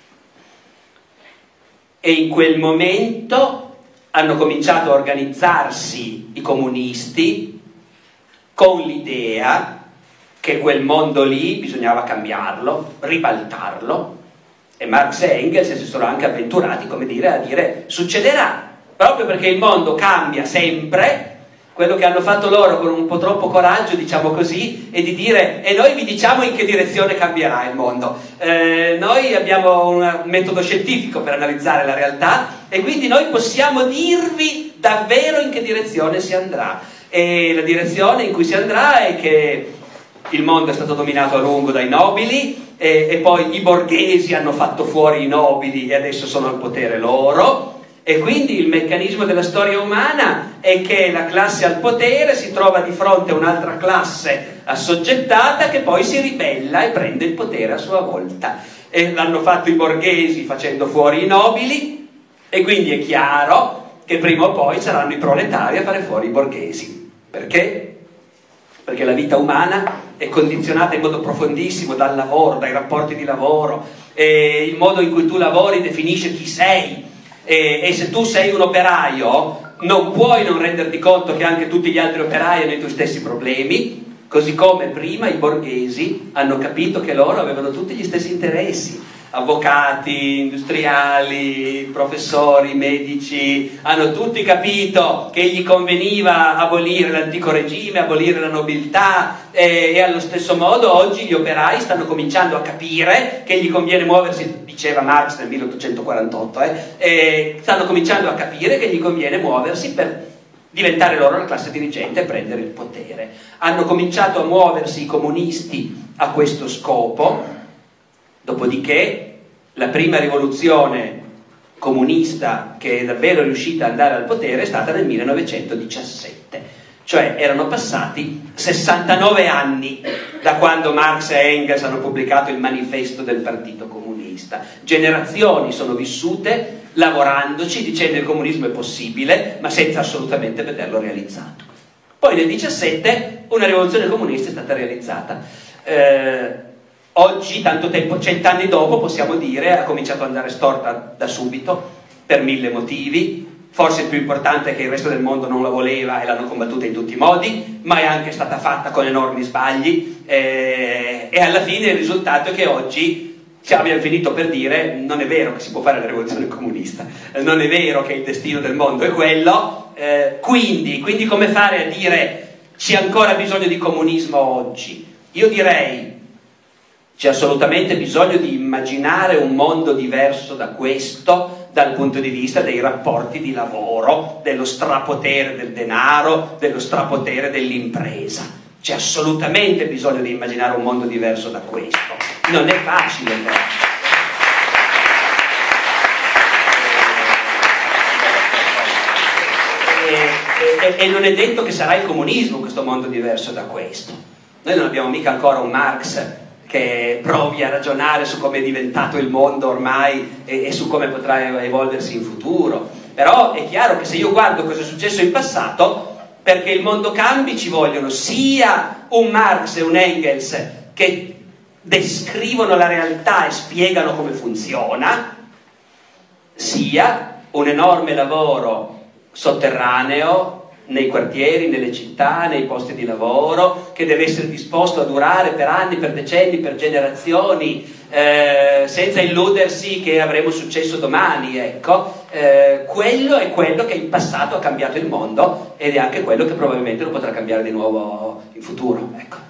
E in quel momento hanno cominciato a organizzarsi i comunisti con l'idea che quel mondo lì bisognava cambiarlo, ribaltarlo. E Marx e Engels si sono anche avventurati, come dire, a dire succederà, proprio perché il mondo cambia sempre. Quello che hanno fatto loro con un po' troppo coraggio, diciamo così, è di dire e noi vi diciamo in che direzione cambierà il mondo. Noi abbiamo un metodo scientifico per analizzare la realtà e quindi noi possiamo dirvi davvero in che direzione si andrà. E la direzione in cui si andrà è che il mondo è stato dominato a lungo dai nobili e poi i borghesi hanno fatto fuori i nobili e adesso sono al potere loro, e quindi il meccanismo della storia umana è che la classe al potere si trova di fronte a un'altra classe assoggettata che poi si ribella e prende il potere a sua volta, e l'hanno fatto i borghesi facendo fuori i nobili, e quindi è chiaro che prima o poi saranno i proletari a fare fuori i borghesi. Perché? Perché la vita umana è condizionata in modo profondissimo dal lavoro, dai rapporti di lavoro, e il modo in cui tu lavori definisce chi sei, e se tu sei un operaio non puoi non renderti conto che anche tutti gli altri operai hanno i tuoi stessi problemi, così come prima i borghesi hanno capito che loro avevano tutti gli stessi interessi. Avvocati, industriali, professori, medici, hanno tutti capito che gli conveniva abolire l'antico regime, abolire la nobiltà, e allo stesso modo oggi gli operai stanno cominciando a capire che gli conviene muoversi, diceva Marx nel 1848, stanno cominciando a capire che gli conviene muoversi per diventare loro la classe dirigente e prendere il potere. Hanno cominciato a muoversi i comunisti a questo scopo. Dopodiché la prima rivoluzione comunista che è davvero riuscita ad andare al potere è stata nel 1917, cioè erano passati 69 anni da quando Marx e Engels hanno pubblicato il manifesto del Partito Comunista. Generazioni sono vissute lavorandoci, dicendo il comunismo è possibile, ma senza assolutamente vederlo realizzato. Poi nel 1917 una rivoluzione comunista è stata realizzata. Oggi, tanto tempo, 100 anni dopo, possiamo dire, ha cominciato ad andare storta da subito, per 1000 motivi. Forse il più importante è che il resto del mondo non la voleva e l'hanno combattuta in tutti i modi, ma è anche stata fatta con enormi sbagli, e alla fine il risultato è che oggi abbiamo finito per dire non è vero che si può fare la rivoluzione comunista, non è vero che il destino del mondo è quello, quindi come fare a dire c'è ancora bisogno di comunismo oggi? Io direi c'è assolutamente bisogno di immaginare un mondo diverso da questo dal punto di vista dei rapporti di lavoro, dello strapotere del denaro, dello strapotere dell'impresa. C'è assolutamente bisogno di immaginare un mondo diverso da questo. Non è facile, però. E non è detto che sarà il comunismo questo mondo diverso da questo. Noi non abbiamo mica ancora un Marx che provi a ragionare su come è diventato il mondo ormai e su come potrà evolversi in futuro. Però è chiaro che se io guardo cosa è successo in passato, perché il mondo cambi ci vogliono sia un Marx e un Engels che descrivono la realtà e spiegano come funziona, sia un enorme lavoro sotterraneo nei quartieri, nelle città, nei posti di lavoro, che deve essere disposto a durare per anni, per decenni, per generazioni, senza illudersi che avremo successo domani, ecco. Quello è quello che in passato ha cambiato il mondo ed è anche quello che probabilmente lo potrà cambiare di nuovo in futuro, ecco.